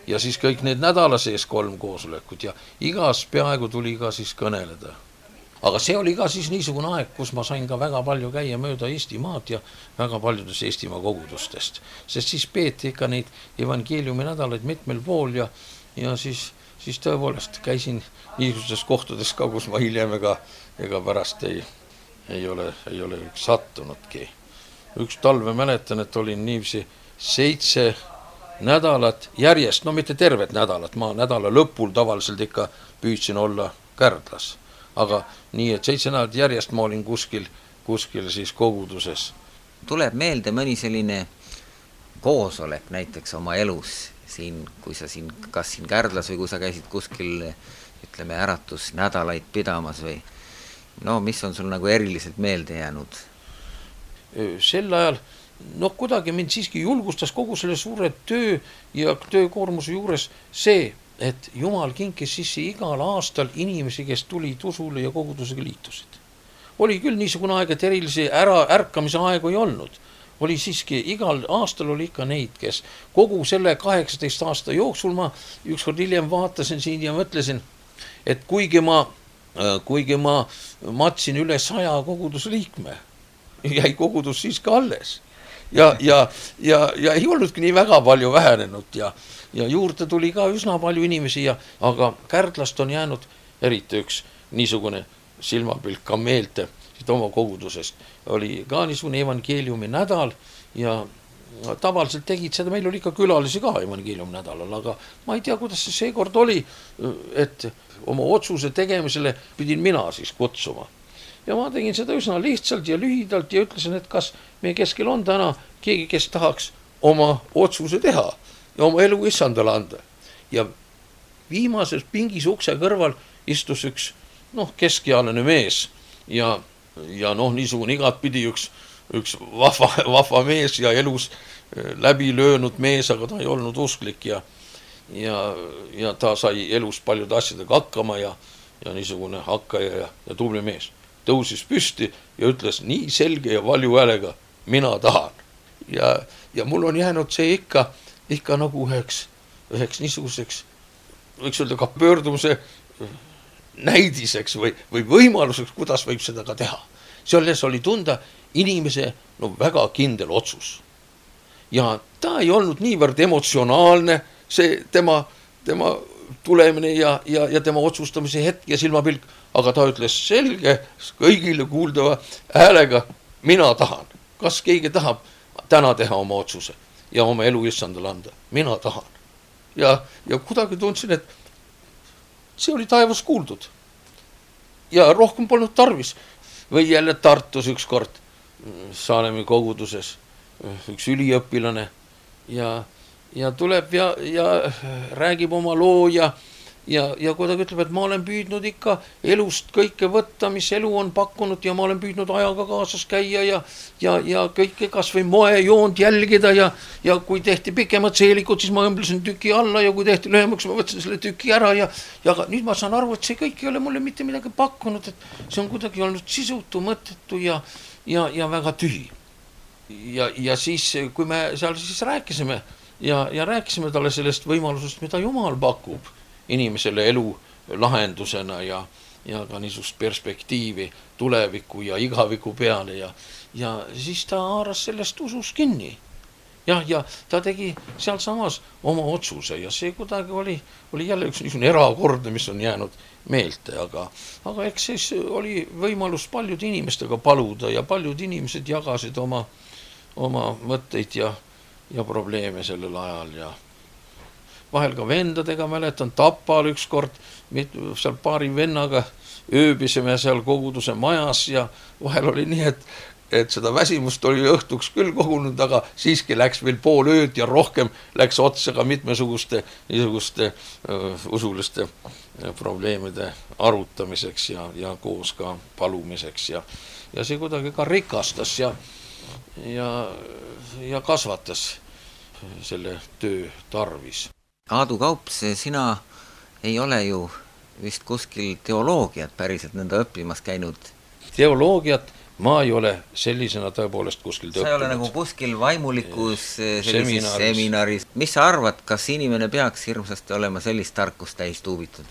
ja siis kõik need nädala sees kolm koosolekut ja igas peaaegu tuli ka siis kõneleda. Aga see oli ka siis niisugune aeg, kus ma sain ka väga palju käia mööda Eestimaad ja väga paljudes Eestimaa kogudustest. Sest siis peeti ikka neid evangeeliumi nädalaid mitmel pool ja, ja siis, siis tõepoolest käisin niisuguses kohtades ka, kus ma hiljem ega, ega pärast ei, ei ole, ei ole sattunudki. Üks talve mäletan, et olin niivisi seitse nädalat järjest, no mitte tervet nädalat, ma nädala lõpul tavaliselt ikka püüdsin olla Kärdlas. Aga nii, et seitse nädalat järjest ma olin kuskil, kuskil siis koguduses. Tuleb meelde mõni selline koosolek näiteks oma elus siin, kui sa siin, kas siin Kärdlas või kui sa käisid kuskil, ütleme, äratus nädalaid pidamas või no, mis on sul nagu eriliselt meelde jäänud? Sel ajal, noh, kuidagi mind siiski julgustas kogu selle suure töö ja töökoormuse juures see, et Jumal kinkis sisse igal aastal inimesi, kes tulid usule ja kogudusega liitusid. Oli küll niisugune aeg, et erilisi ära ärkamise aegu ei olnud. Oli siiski, igal aastal oli ikka neid, kes kogu selle kaheksateist aasta jooksul ma ükskord hiljem vaatasin siin ja mõtlesin, et kuigi ma, kuigi ma matsin üle saja koguduse liikme, jäi kogudus siiski alles. Ja, ja, ja, ja ei olnudki nii väga palju vähenenud ja Ja juurde tuli ka üsna palju inimesi, ja, aga Kärdlast on jäänud eriti üks niisugune silmapilk ka meelte siit oma kogudusest. Oli ka niisugune evangeeliumi nädal ja tavaliselt tegid seda, meil oli ikka külalisi ka evangeeliumi nädalal, aga ma ei tea, kuidas see seekord oli, et oma otsuse tegemisele pidin mina siis kutsuma. Ja ma tegin seda üsna lihtsalt ja lühidalt ja ütlesin, et kas meie keskel on täna keegi, kes tahaks oma otsuse teha ja oma elu issandale anda. Ja viimases pingis ukse kõrval istus üks, noh, keskealine mees ja, ja noh, niisugune igatpidi üks, üks vahva, vahva mees ja elus läbi löönud mees, aga ta ei olnud usklik ja, ja, ja ta sai elus paljude asjadega hakkama ja, ja niisugune hakkaja ja, ja tubli mees. Tõusis püsti ja ütles nii selge ja valju häälega, mina tahan. Ja, ja mul on jäänud see ikka ikka nagu üheks, üheks niisuguseks, võiks öelda ka pöördumise näidiseks või, või võimaluseks, kuidas võib seda ka teha. Selles oli tunda inimese no, väga kindel otsus. Ja ta ei olnud niivõrd emotsionaalne, see tema, tema tulemine ja, ja, ja tema otsustamise hetk ja silmapilk, aga ta ütles selge, kõigile kuuldava häälega, mina tahan. Kas keegi tahab täna teha oma otsuse ja oma elu issandale anda. Mina tahan. Ja, ja kuidagi tundsin, et see oli taevas kuuldud. Ja rohkem polnud tarvis. Või jälle Tartus üks kord Saalemi koguduses üks üliõpilane ja, ja tuleb ja, ja räägib oma loo ja Ja, ja kuidagi ütleb, et ma olen püüdnud ikka elust kõike võtta, mis elu on pakkunud ja ma olen püüdnud ajaga kaasas käia ja, ja, ja kõike kas või moe joont jälgida ja, ja kui tehti pikemad seelikud, siis ma õmblesin tüki alla ja kui tehti lühemaks, ma võtsin selle tüki ära ja, ja nüüd ma saan aru, et see kõik ei ole mulle mitte midagi pakkunud, et see on kuidagi olnud sisutu, mõttetu ja, ja, ja väga tühi. Ja, ja siis, kui me seal siis rääkisime ja, ja rääkisime talle sellest võimalusest, mida Jumal pakub inimesele elu lahendusena ja, ja ka niisugust perspektiivi tuleviku ja igaviku peale ja, ja siis ta haaras sellest usus kinni. Ja, ja ta tegi seal samas oma otsuse ja see kuidagi oli, oli jälle üks niisugune erakordne, mis on jäänud meelte, aga, aga eks siis oli võimalus paljud inimestega paluda ja paljud inimesed jagasid oma, oma mõtteid ja, ja probleeme sellel ajal ja vahel ka vendadega, mäletan Tapal üks kord, seal paari vennaga ööbisime seal koguduse majas ja vahel oli nii, et, et seda väsimust oli õhtuks küll kogunud, aga siiski läks veel pool ööd ja rohkem läks otsa ka mitmesuguste niisuguste uh, usuliste probleemide arutamiseks ja, ja koos ka palumiseks ja, ja see kuidagi ka rikastas ja, ja, ja kasvatas selle töö tarvis. Aadu Kaups, sina ei ole ju vist kuskil teoloogiat päriselt nõnda õppimas käinud? Teoloogiat ma ei ole sellisena tõepoolest kuskil sa ei ole nagu kuskil vaimulikus sellises seminaris. seminaris. Mis sa arvad, kas inimene peaks hirmsasti olema sellist tarkust täis tuubitud?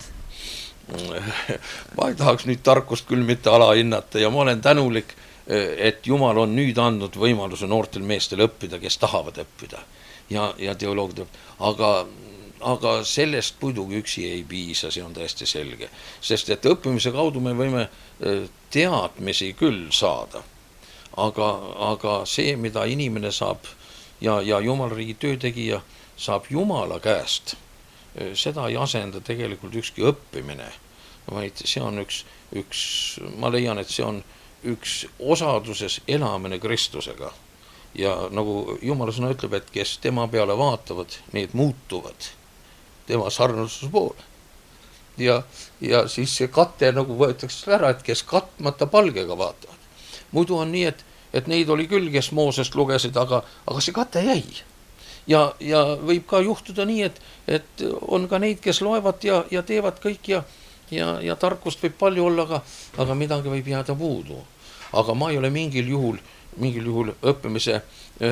Ma ei tahaks nüüd tarkust küll mitte alahinnata ja ma olen tänulik, et Jumal on nüüd andnud võimaluse noortel meestel õppida, kes tahavad õppida ja, ja teoloogid, aga aga sellest muidugi üksi ei piisa, see on täiesti selge. Sest et õppimise kaudu me võime teadmisi küll saada, aga, aga see, mida inimene saab ja, ja Jumalariigi töötegija saab Jumala käest, seda ei asenda tegelikult ükski õppimine, vaid see on üks, üks, ma leian, et see on üks osaduses elamine Kristusega. Ja nagu Jumala sõna ütleb, et kes tema peale vaatavad, need muutuvad tema sarnasuse poole. Ja, ja siis see kate nagu võetakse ära, et kes katmata palgega vaatavad. Muidu on nii, et, et neid oli küll, kes Moosest lugesid, aga, aga see kate jäi. Ja, ja võib ka juhtuda nii, et, et on ka neid, kes loevad ja, ja teevad kõik ja, ja, ja tarkust võib palju olla, aga, aga midagi võib jääda puudu. Aga ma ei ole mingil juhul, mingil juhul õppimise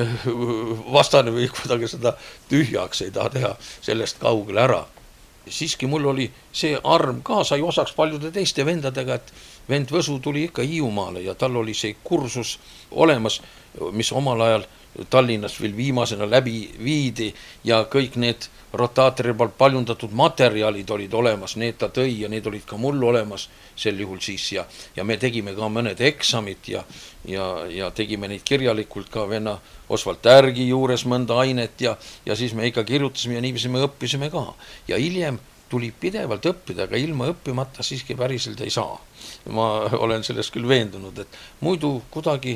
vastane või kuidagi seda tühjaks ei taha teha sellest kaugel ära. Siiski mul oli see arm ka, sai osaks paljude teiste vendadega, et vend Võsu tuli ikka Hiiumaale ja tal oli see kursus olemas, mis omal ajal Tallinnas veel viimasena läbi viidi ja kõik need rotaatori peal paljundatud materjalid olid olemas, need ta tõi ja need olid ka mul olemas sel juhul siis ja, ja me tegime ka mõned eksamid ja, ja, ja tegime neid kirjalikult ka venna Osvald Tärgi juures mõnda ainet ja, ja siis me ikka kirjutasime ja niiviisi me õppisime ka. Ja hiljem tuli pidevalt õppida, aga ilma õppimata siiski päriselt ei saa. Ma olen sellest küll veendunud, et muidu kuidagi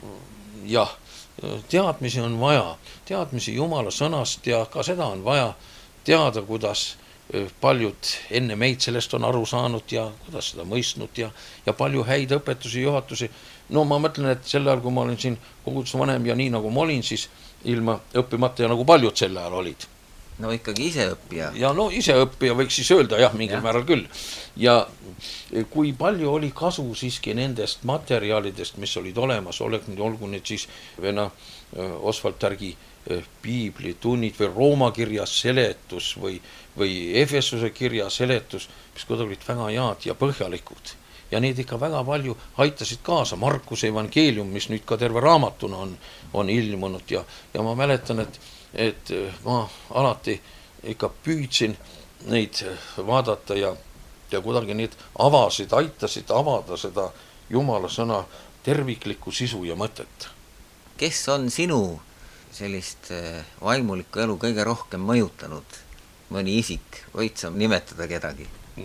jah, teadmisi on vaja, teadmisi Jumala sõnast ja ka seda on vaja teada, kuidas paljud enne meid sellest on aru saanud ja kuidas seda mõistnud ja, ja palju häid õpetusi, juhatusi. No ma mõtlen, et sel ajal, kui ma olin siin koguduse vanem ja nii nagu ma olin, siis ilma õppimata ja nagu paljud sel ajal olid. No ikkagi iseõppija. Ja no iseõppija võiks siis öelda, jah, mingil ja. määral küll. Ja kui palju oli kasu siiski nendest materjalidest, mis olid olemas, olgu need siis venna Osvald Tärgi piibli tunnid või Rooma kirja seletus või, või Efesuse kirja seletus, mis kuidagi olid väga head ja põhjalikud. Ja need ikka väga palju aitasid kaasa. Markuse evangeelium, mis nüüd ka terve raamatuna on, on ilmunud ja, ja ma mäletan, et et ma alati ikka püüdsin neid vaadata ja, ja kuidagi need avasid, aitasid avada seda Jumala sõna terviklikku sisu ja mõtet. Kes on sinu sellist vaimulikku elu kõige rohkem mõjutanud? Mõni isik, võid sa nimetada kedagi?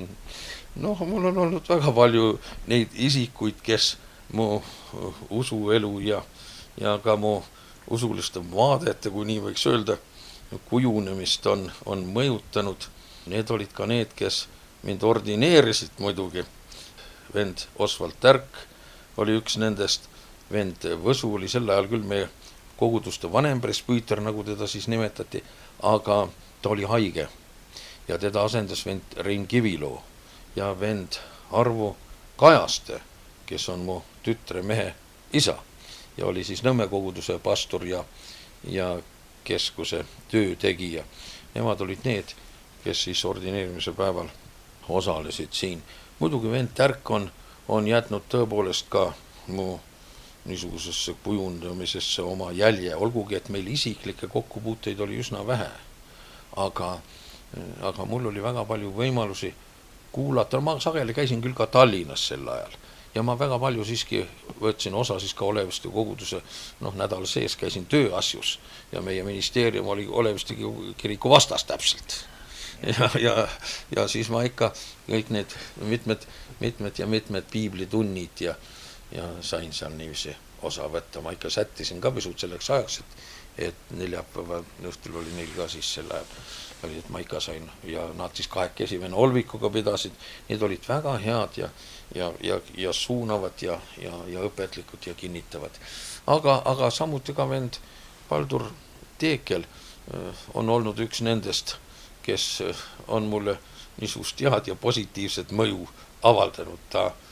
No, mul on olnud väga palju neid isikuid, kes mu usuelu ja, ja ka mu usuliste vaadete, kui nii võiks öelda, kujunemist on, on mõjutanud. Need olid ka need, kes mind ordineerisid muidugi. Vend Osvald Tärk oli üks nendest. Vend Võsu oli sel ajal küll meie koguduste vanem presbüüter, nagu teda siis nimetati, aga ta oli haige ja teda asendas vend Rein Kiviloo ja vend Arvo Kajaste, kes on mu tütre mehe isa. Ja oli siis Nõmme koguduse pastor ja, ja keskuse töötegija. Nemad olid need, kes siis ordineerimise päeval osalesid siin. Muidugi vend Tärk on, on jätnud tõepoolest ka mu niisugusesse kujundamisesse oma jälje, olgugi, et meil isiklikke kokkupuuteid oli üsna vähe. Aga, aga mul oli väga palju võimalusi kuulata. Ma sageli käisin küll ka Tallinnas sel ajal. Ja ma väga palju siiski võtsin osa siis ka Oleviste koguduse, noh, nädala sees käisin tööasjus ja meie ministeerium oli Oleviste kiriku vastas täpselt. Ja, ja, ja siis ma ikka kõik need mitmed, mitmed ja mitmed piiblitunnid ja, ja sain seal niiviisi osa võtta. Ma ikka sättisin ka pisut selleks ajaks, et, et neljapäeva õhtul oli neil ka siis sel ajal. Oli, et ma ikka sain ja nad siis kahekesi venna Olvikuga pidasid. Need olid väga head ja ja, ja, ja suunavad ja, ja, ja õpetlikud ja kinnitavad. Aga, aga samuti ka vend Paldur Teekel on olnud üks nendest, kes on mulle niisugust head ja positiivset mõju avaldanud. Ta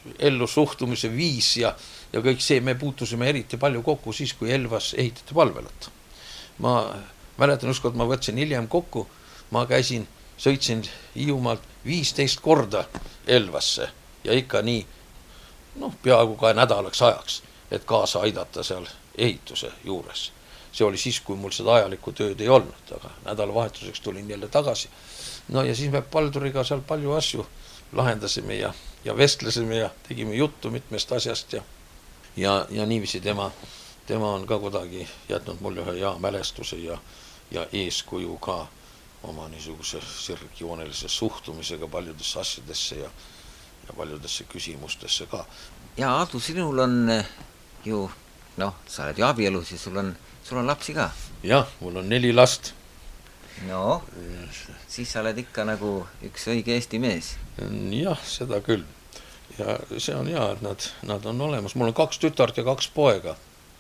ellu suhtumise viis ja, ja kõik see, me puutusime eriti palju kokku siis, kui Elvas ehitati valvelat. Ma mäletan ükskord, ma võtsin hiljem kokku, ma käisin, sõitsin Hiiumaalt viisteist korda Elvasse ja ikka nii, noh, peaaegu ka nädalaks ajaks, et kaasa aidata seal ehituse juures. See oli siis, kui mul seda ajalikku tööd ei olnud, aga nädalavahetuseks tulin jälle tagasi. No ja siis me Palduriga seal palju asju lahendasime ja, ja vestlesime ja tegime juttu mitmest asjast ja, ja, ja niiviisi tema, tema on ka kuidagi jätnud mulle ühe hea mälestuse ja, ja eeskuju ka oma niisuguse sirgjoonelise suhtumisega paljudesse asjadesse ja, ja paljudesse küsimustesse ka. Ja Aadu, sinul on ju, noh, sa oled ju abielus ja sul on, sul on lapsi ka. Jah, mul on neli last. No, siis sa oled ikka nagu üks õige Eesti mees. Jah, seda küll. Ja see on hea, et nad, nad on olemas. Mul on kaks tütart ja kaks poega.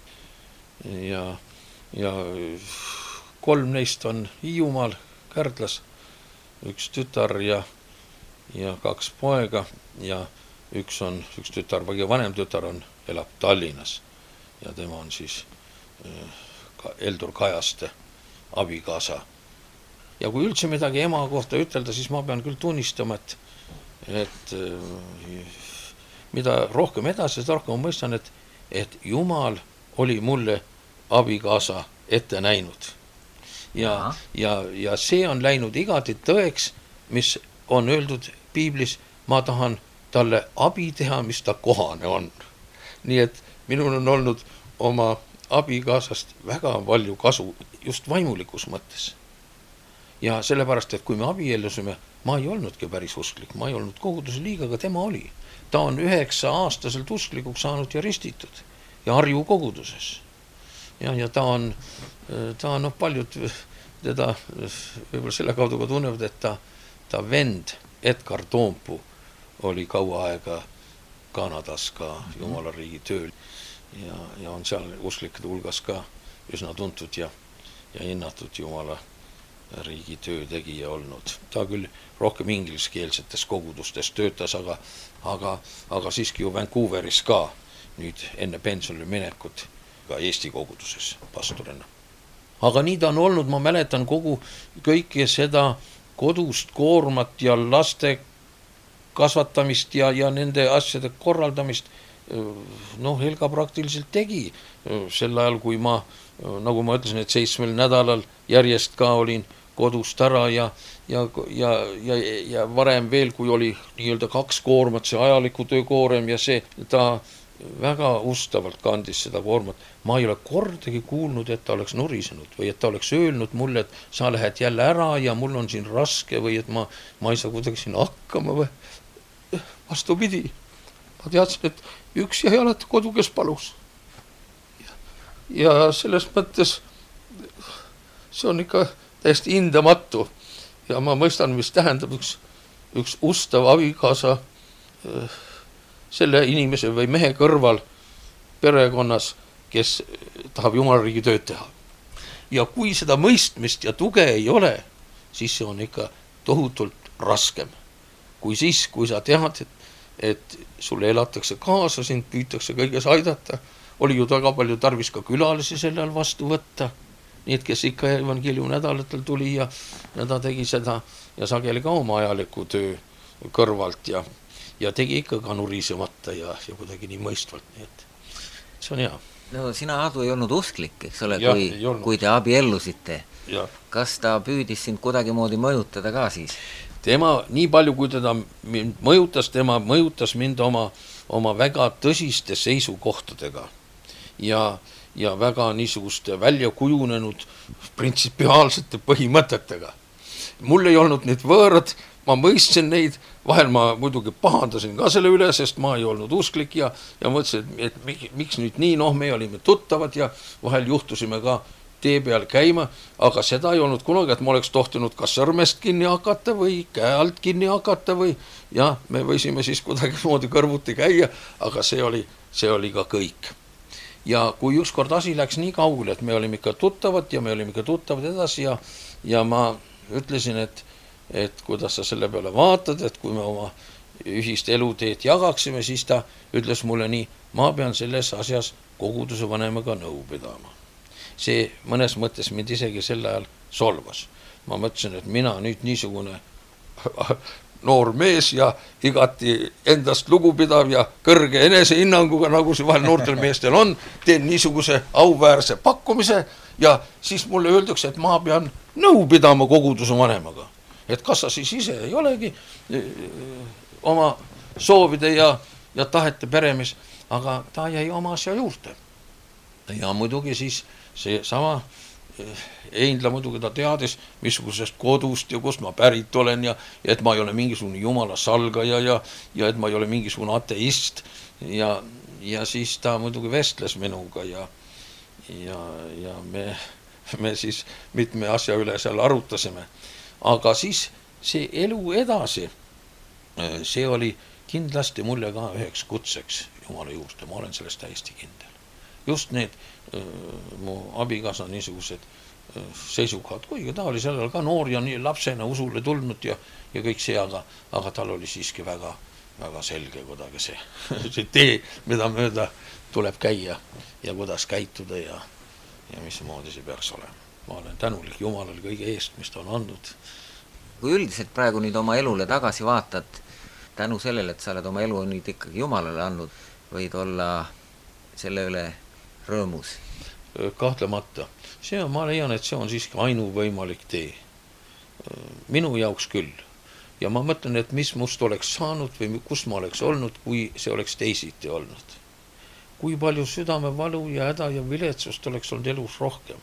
Ja, ja kolm neist on Hiiumaal, Kärdlas, üks tütar ja, ja kaks poega ja üks on, üks tütar, või vanem tütar on, elab Tallinnas ja tema on siis Eldur Kajaste abikaasa. Ja kui üldse midagi ema kohta ütelda, siis ma pean küll tunnistama, et, et mida rohkem edasi, seda rohkem mõistan, et, et Jumal oli mulle abikaasa ette näinud. Ja, ja, ja see on läinud igati tõeks, mis on öeldud piiblis, ma tahan talle abi teha, mis ta kohane on. Nii et minul on olnud oma abikaasast väga palju kasu just vaimulikus mõttes. Ja sellepärast, et kui me abiellusime, ma ei olnudki päris usklik, ma ei olnud koguduse liiga, aga tema oli. Ta on üheksa aastaselt usklikuks saanud ja ristitud ja Harju koguduses. Ja, ja ta on, ta on noh, paljud teda võib-olla selle kaudu ka tunnevad, et ta, ta vend Edgar Toompuu oli kaua aega Kanadas ka Jumala riigi tööl ja, ja on seal usklikede hulgas ka üsna tuntud ja, ja hinnatud Jumala riigi töö tegija olnud. Ta küll rohkem ingliskeelsetes kogudustes töötas, aga, aga, aga siiski ju Vancouveris ka nüüd enne pensionile minekut ka Eesti koguduses pastorina. Aga nii ta on olnud, ma mäletan kogu kõike seda kodust koormat ja laste kasvatamist ja, ja nende asjade korraldamist. Noh, Helga praktiliselt tegi sel ajal, kui ma, nagu ma ütlesin, et seitsmel nädalal järjest ka olin kodust ära ja, ja, ja, ja, ja varem veel, kui oli nii-öelda kaks koormat, see ajaliku töö koorem ja see, ta väga ustavalt kandis seda koormat. Ma ei ole kordagi kuulnud, et ta oleks nurisenud või et ta oleks öelnud mulle, et sa lähed jälle ära ja mul on siin raske või et ma, ma ei saa kuidagi siin hakkama või vastupidi. Ma teadsin, et üks jäi alati kodu, kes palus. Ja selles mõttes see on ikka täiesti hindamatu ja ma mõistan, mis tähendab üks, üks ustav abikaasa selle inimese või mehe kõrval perekonnas, kes tahab Jumala riigi tööd teha. Ja kui seda mõistmist ja tuge ei ole, siis see on ikka tohutult raskem. Kui siis, kui sa tead, et, et sulle elatakse kaasa, sind püütakse kõiges aidata, oli ju väga palju tarvis ka külalisi sellel vastu võtta, nii et kes ikka evangeeliumi nädalatel tuli ja, ja ta tegi seda ja sageli ka oma ajaliku töö kõrvalt ja, ja tegi ikka ka nurisemata ja, ja kuidagi nii mõistvalt, nii et see on hea. No sina, Aadu, ei olnud usklik, eks ole, ja, kui, kui te abiellusite. Ja. Kas ta püüdis sind kuidagi moodi mõjutada ka siis? Tema, nii palju kui teda mind mõjutas, tema mõjutas mind oma, oma väga tõsiste seisukohtadega ja ja väga niisuguste välja kujunenud printsipiaalsete põhimõtetega. Mul ei olnud need võõrad, ma mõistsin neid, vahel ma muidugi pahandasin ka selle üle, sest ma ei olnud usklik ja, ja mõtlesin, et, et miks nüüd nii, noh, me olime tuttavad ja vahel juhtusime ka tee peal käima, aga seda ei olnud kunagi, et ma oleks tohtinud ka sõrmest kinni hakata või käe alt kinni hakata või ja me võisime siis kuidagi moodi kõrvuti käia, aga see oli, see oli ka kõik. Ja kui ükskord asi läks nii kaugele, et me olime ikka tuttavad ja me olime ikka tuttavad edasi ja, ja ma ütlesin, et, et kuidas sa selle peale vaatad, et kui me oma ühist eluteed jagaksime, siis ta ütles mulle nii, ma pean selles asjas koguduse vanemaga nõu pidama. See mõnes mõttes mind isegi sel ajal solvas. Ma mõtlesin, et mina nüüd niisugune noor mees ja igati endast lugupidav ja kõrge enesehinnanguga, nagu see vahel noortel meestel on, teen niisuguse auväärse pakkumise ja siis mulle öeldakse, et ma pean nõu pidama koguduse vanemaga. Et kas sa siis ise ei olegi oma soovide ja, ja tahete peremis, aga ta jäi oma asja juurde. Ja muidugi siis see sama Eindla muidugi ta teadis, missugusest kodust ja kust ma pärit olen ja, ja et ma ei ole mingisugune jumala salgaja ja, ja et ma ei ole mingisugune ateist ja, ja siis ta muidugi vestles minuga ja, ja, ja me, me siis mitme asja üle seal arutasime. Aga siis see elu edasi, see oli kindlasti mulle ka üheks kutseks Jumala juurde, ma olen sellest täiesti kindel. Just need mu abikaasa niisugused seisukohad, kuigi ta oli sellel ka noor ja nii lapsena usule tulnud ja, ja kõik see, aga, aga tal oli siiski väga, väga selge kuidagi see, see tee, mida mööda tuleb käia ja kuidas käituda ja, ja mismoodi see peaks olema. Ma olen tänulik Jumalale kõige eest, mis ta on andnud. Kui üldiselt praegu nüüd oma elule tagasi vaatad, tänu sellele, et sa oled oma elu nüüd ikkagi Jumalale andnud, võid olla selle üle rõõmus? Kahtlemata. See on, ma leian, et see on siiski ainuvõimalik tee. Minu jaoks küll. Ja ma mõtlen, et mis must oleks saanud või kus ma oleks olnud, kui see oleks teisiti olnud. Kui palju südamevalu ja häda ja viletsust oleks olnud elus rohkem.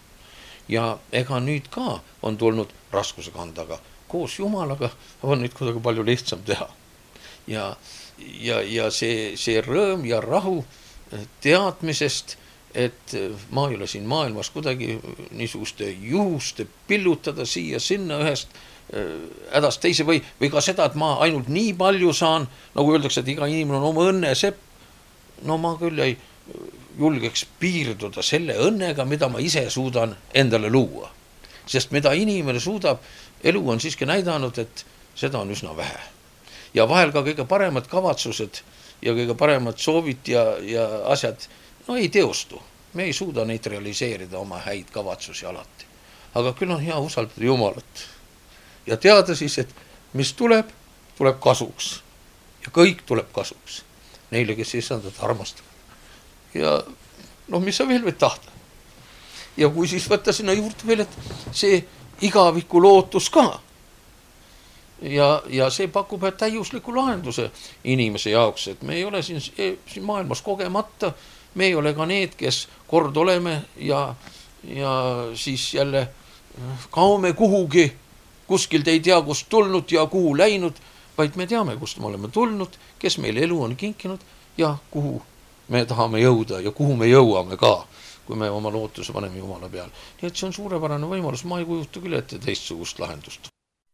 Ja ega nüüd ka on tulnud raskuse kandaga. Koos Jumalaga on nüüd kuidagi palju lihtsam teha. Ja, ja, ja see, see rõõm ja rahu teadmisest, et ma ei ole siin maailmas kuidagi niisuguste juhuste pillutada siia sinna ühest hädast teise või, või ka seda, et ma ainult nii palju saan, nagu öeldakse, et iga inimene on oma õnne sepp. No ma küll ei julgeks piirduda selle õnnega, mida ma ise suudan endale luua. Sest mida inimene suudab, elu on siiski näidanud, et seda on üsna vähe. Ja vahel ka kõige paremad kavatsused ja kõige paremad soovid ja, ja asjad, no ei teostu. Me ei suuda neid realiseerida oma häid kavatsusi alati. Aga küll on hea usaldada Jumalat. Ja teada siis, et mis tuleb, tuleb kasuks. Ja kõik tuleb kasuks. Neile, kes isandat armastavad. Ja noh, mis sa veel võid tahta. Ja kui siis võtta sinna juurde veel, et see igaviku lootus ka. Ja, ja see pakub täiusliku lahenduse inimese jaoks, et me ei ole siin, siin maailmas kogemata, me ei ole ka need, kes kord oleme ja, ja siis jälle kaome kuhugi, kuskilt ei tea, kust tulnud ja kuhu läinud, vaid me teame, kust me oleme tulnud, kes meil elu on kinkinud ja kuhu me tahame jõuda ja kuhu me jõuame ka, kui me oma lootuse paneme Jumala peal. Nii et see on suurepärane võimalus, ma ei kujuta küll ette teistsugust lahendust.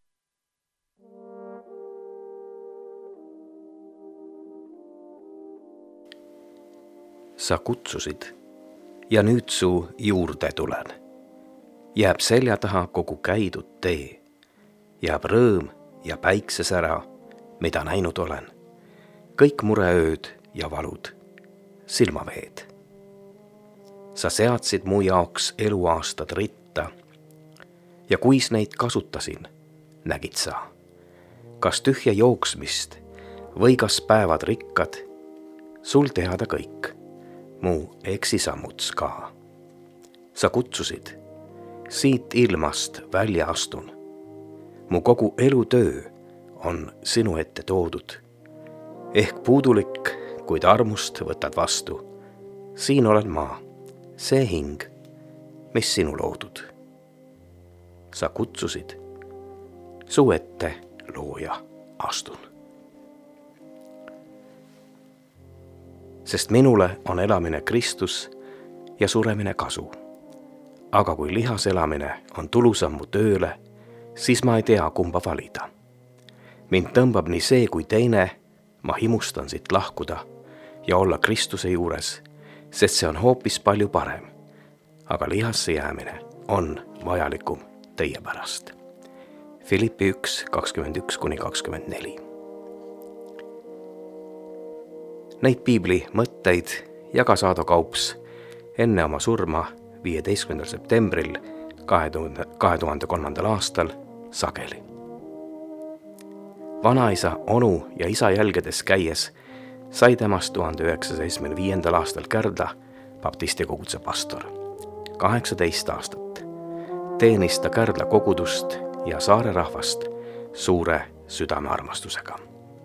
Sa kutsusid ja nüüd su juurde tulen. Jääb selja taha kogu käidud tee. Jääb rõõm ja päiksesära, mida näinud olen. Kõik mureööd ja valud, silmaveed. Sa seadsid mu jaoks eluaastad ritta ja kuis neid kasutasin, nägid sa. Kas tühja jooksmist või kas päevad rikkad, sul teada kõik. Mu eksisammuts ka. Sa kutsusid, siit ilmast välja astun. Mu kogu elutöö on sinu ette toodud. Ehk puudulik, kuid armust võtad vastu. Siin olen ma, see hing, mis sinu loodud. Sa kutsusid, su ette looja astun. Sest minule on elamine Kristus ja suremine kasu. Aga kui lihas elamine on tulusam mu tööle, siis ma ei tea, kumba valida. Mind tõmbab nii see kui teine, ma himustan siit lahkuda ja olla Kristuse juures, sest see on hoopis palju parem. Aga lihasse jäämine on vajalikum teie pärast. Filippi üks, kakskümmend üks kuni kakskümmend neli. Neid piibli mõtteid jagas Aado Kaups enne oma surma viieteistkümnendal septembril kahe tuhande kolmandal aastal sageli. Vanaisa, onu ja isa jälgedes käies sai temast tuhande üheksasaja seitsmekümne viiendal aastal Kärdla baptisti koguduse pastor. kaheksateist aastat teenis ta Kärdla kogudust ja saare rahvast suure südamearmastusega.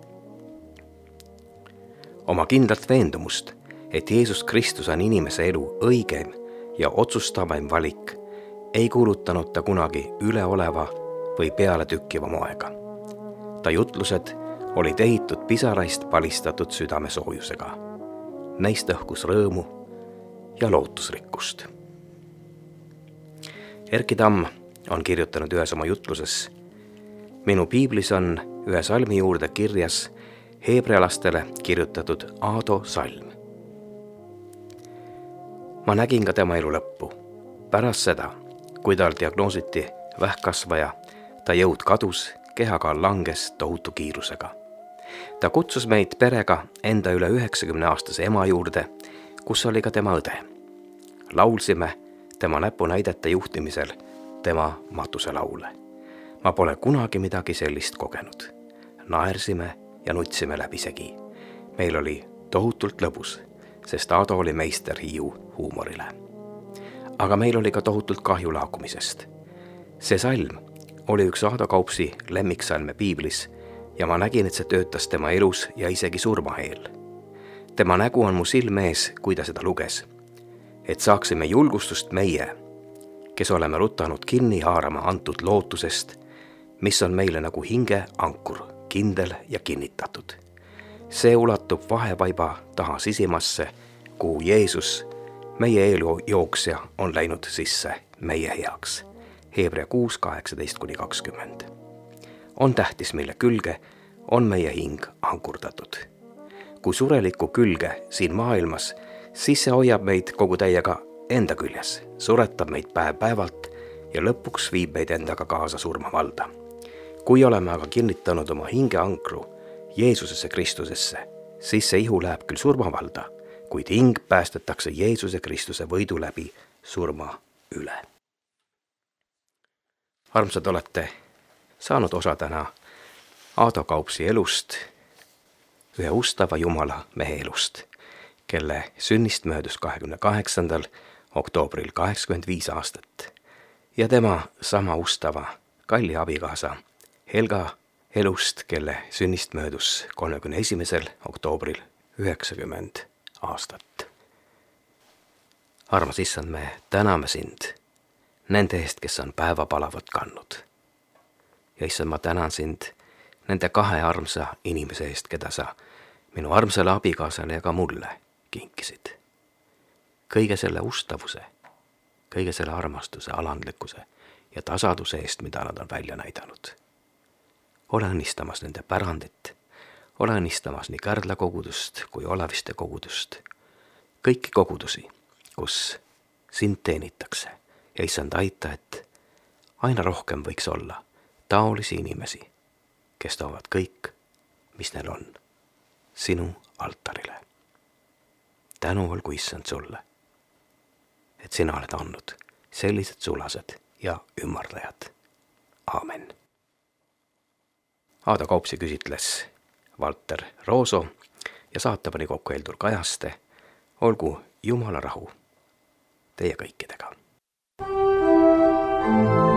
Oma kindlat veendumust, et Jeesus Kristus on inimese elu õigeim ja otsustavaim valik, ei kuulutanud ta kunagi üleoleva või pealetükkiva moega. Ta jutlused olid ehitud pisaraist palistatud südamesoojusega. Neist õhkus rõõmu ja lootusrikkust. Erki Tamm on kirjutanud ühes oma jutluses: minu piiblis on ühe salmi juurde kirjas heebrealastele kirjutatud Aado salm. Ma nägin ka tema elu lõppu. Pärast seda, kui tal diagnoositi vähkkasvaja, ta jõud kadus, kehakaal langes tohutu kiirusega. Ta kutsus meid perega enda üle üheksakümne aastase ema juurde, kus oli ka tema õde. Laulsime tema näpunäidete juhtimisel tema matuselaule. Ma pole kunagi midagi sellist kogenud. Naersime ja nutsime läbisegi. Meil oli tohutult lõbus, sest Aado oli meister Hiiu huumorile. Aga meil oli ka tohutult kahju laakumisest. See salm oli üks Aado Kaupsi lemmiksalme piiblis ja ma nägin, et see töötas tema elus ja isegi surma eel. Tema nägu on mu silme ees, kui ta seda luges. Et saaksime julgustust meie, kes oleme rutanud kinni haarama antud lootusest, mis on meile nagu hinge ankur, kindel ja kinnitatud. See ulatub vahevaiba taha sisimasse, kuhu Jeesus, meie eeljooksja, on läinud sisse meie heaks. Hebrea kuus, kaheksateist kuni kakskümmend. On tähtis, mille külge on meie hing ankurdatud. Kui sureliku külge siin maailmas, siis see hoiab meid kogu täiega enda küljes, suretab meid päev päevalt ja lõpuks viib meid endaga kaasa surmavalda. Kui oleme aga kinnitanud oma hinge ankru Jeesusesse Kristusesse, siis see ihu läheb küll surmavalda, kuid hing päästetakse Jeesuse Kristuse võidu läbi surma üle. Armsad, olete saanud osa täna Aado Kaupsi elust, ühe ustava Jumala mehe elust, kelle sünnist möödus kahekümne kaheksandal oktoobril kaheksakümmend viis aastat ja tema sama ustava kalli abikaasa Helga elust, kelle sünnist möödus kolmekümne esimesel oktoobril üheksakümmend aastat. Armas Issand, me täname sind nende eest, kes on päevapalavat kandnud. Ja Issand, ma tänan sind nende kahe armsa inimese eest, keda sa minu armsale abikaasale ja ka mulle kinkisid. Kõige selle ustavuse, kõige selle armastuse, alandlikkuse ja tasaduse eest, mida nad on välja näidanud. Ole õnnistamas nende pärandit, ole õnnistamas nii Kärdla kogudust kui Olaviste kogudust, kõiki kogudusi, kus sind teenitakse ja Issand, aita, et aina rohkem võiks olla taolisi inimesi, kes toovad kõik, mis neil on, sinu altarile. Tänu olgu Issand sulle, et sina oled andnud sellised sulased ja ümardajad. Aamen. Aado Kaupsi küsitles Valter Rooso ja saate pani kokku Heldur Kajaste. Olgu Jumala rahu teie kõikidega.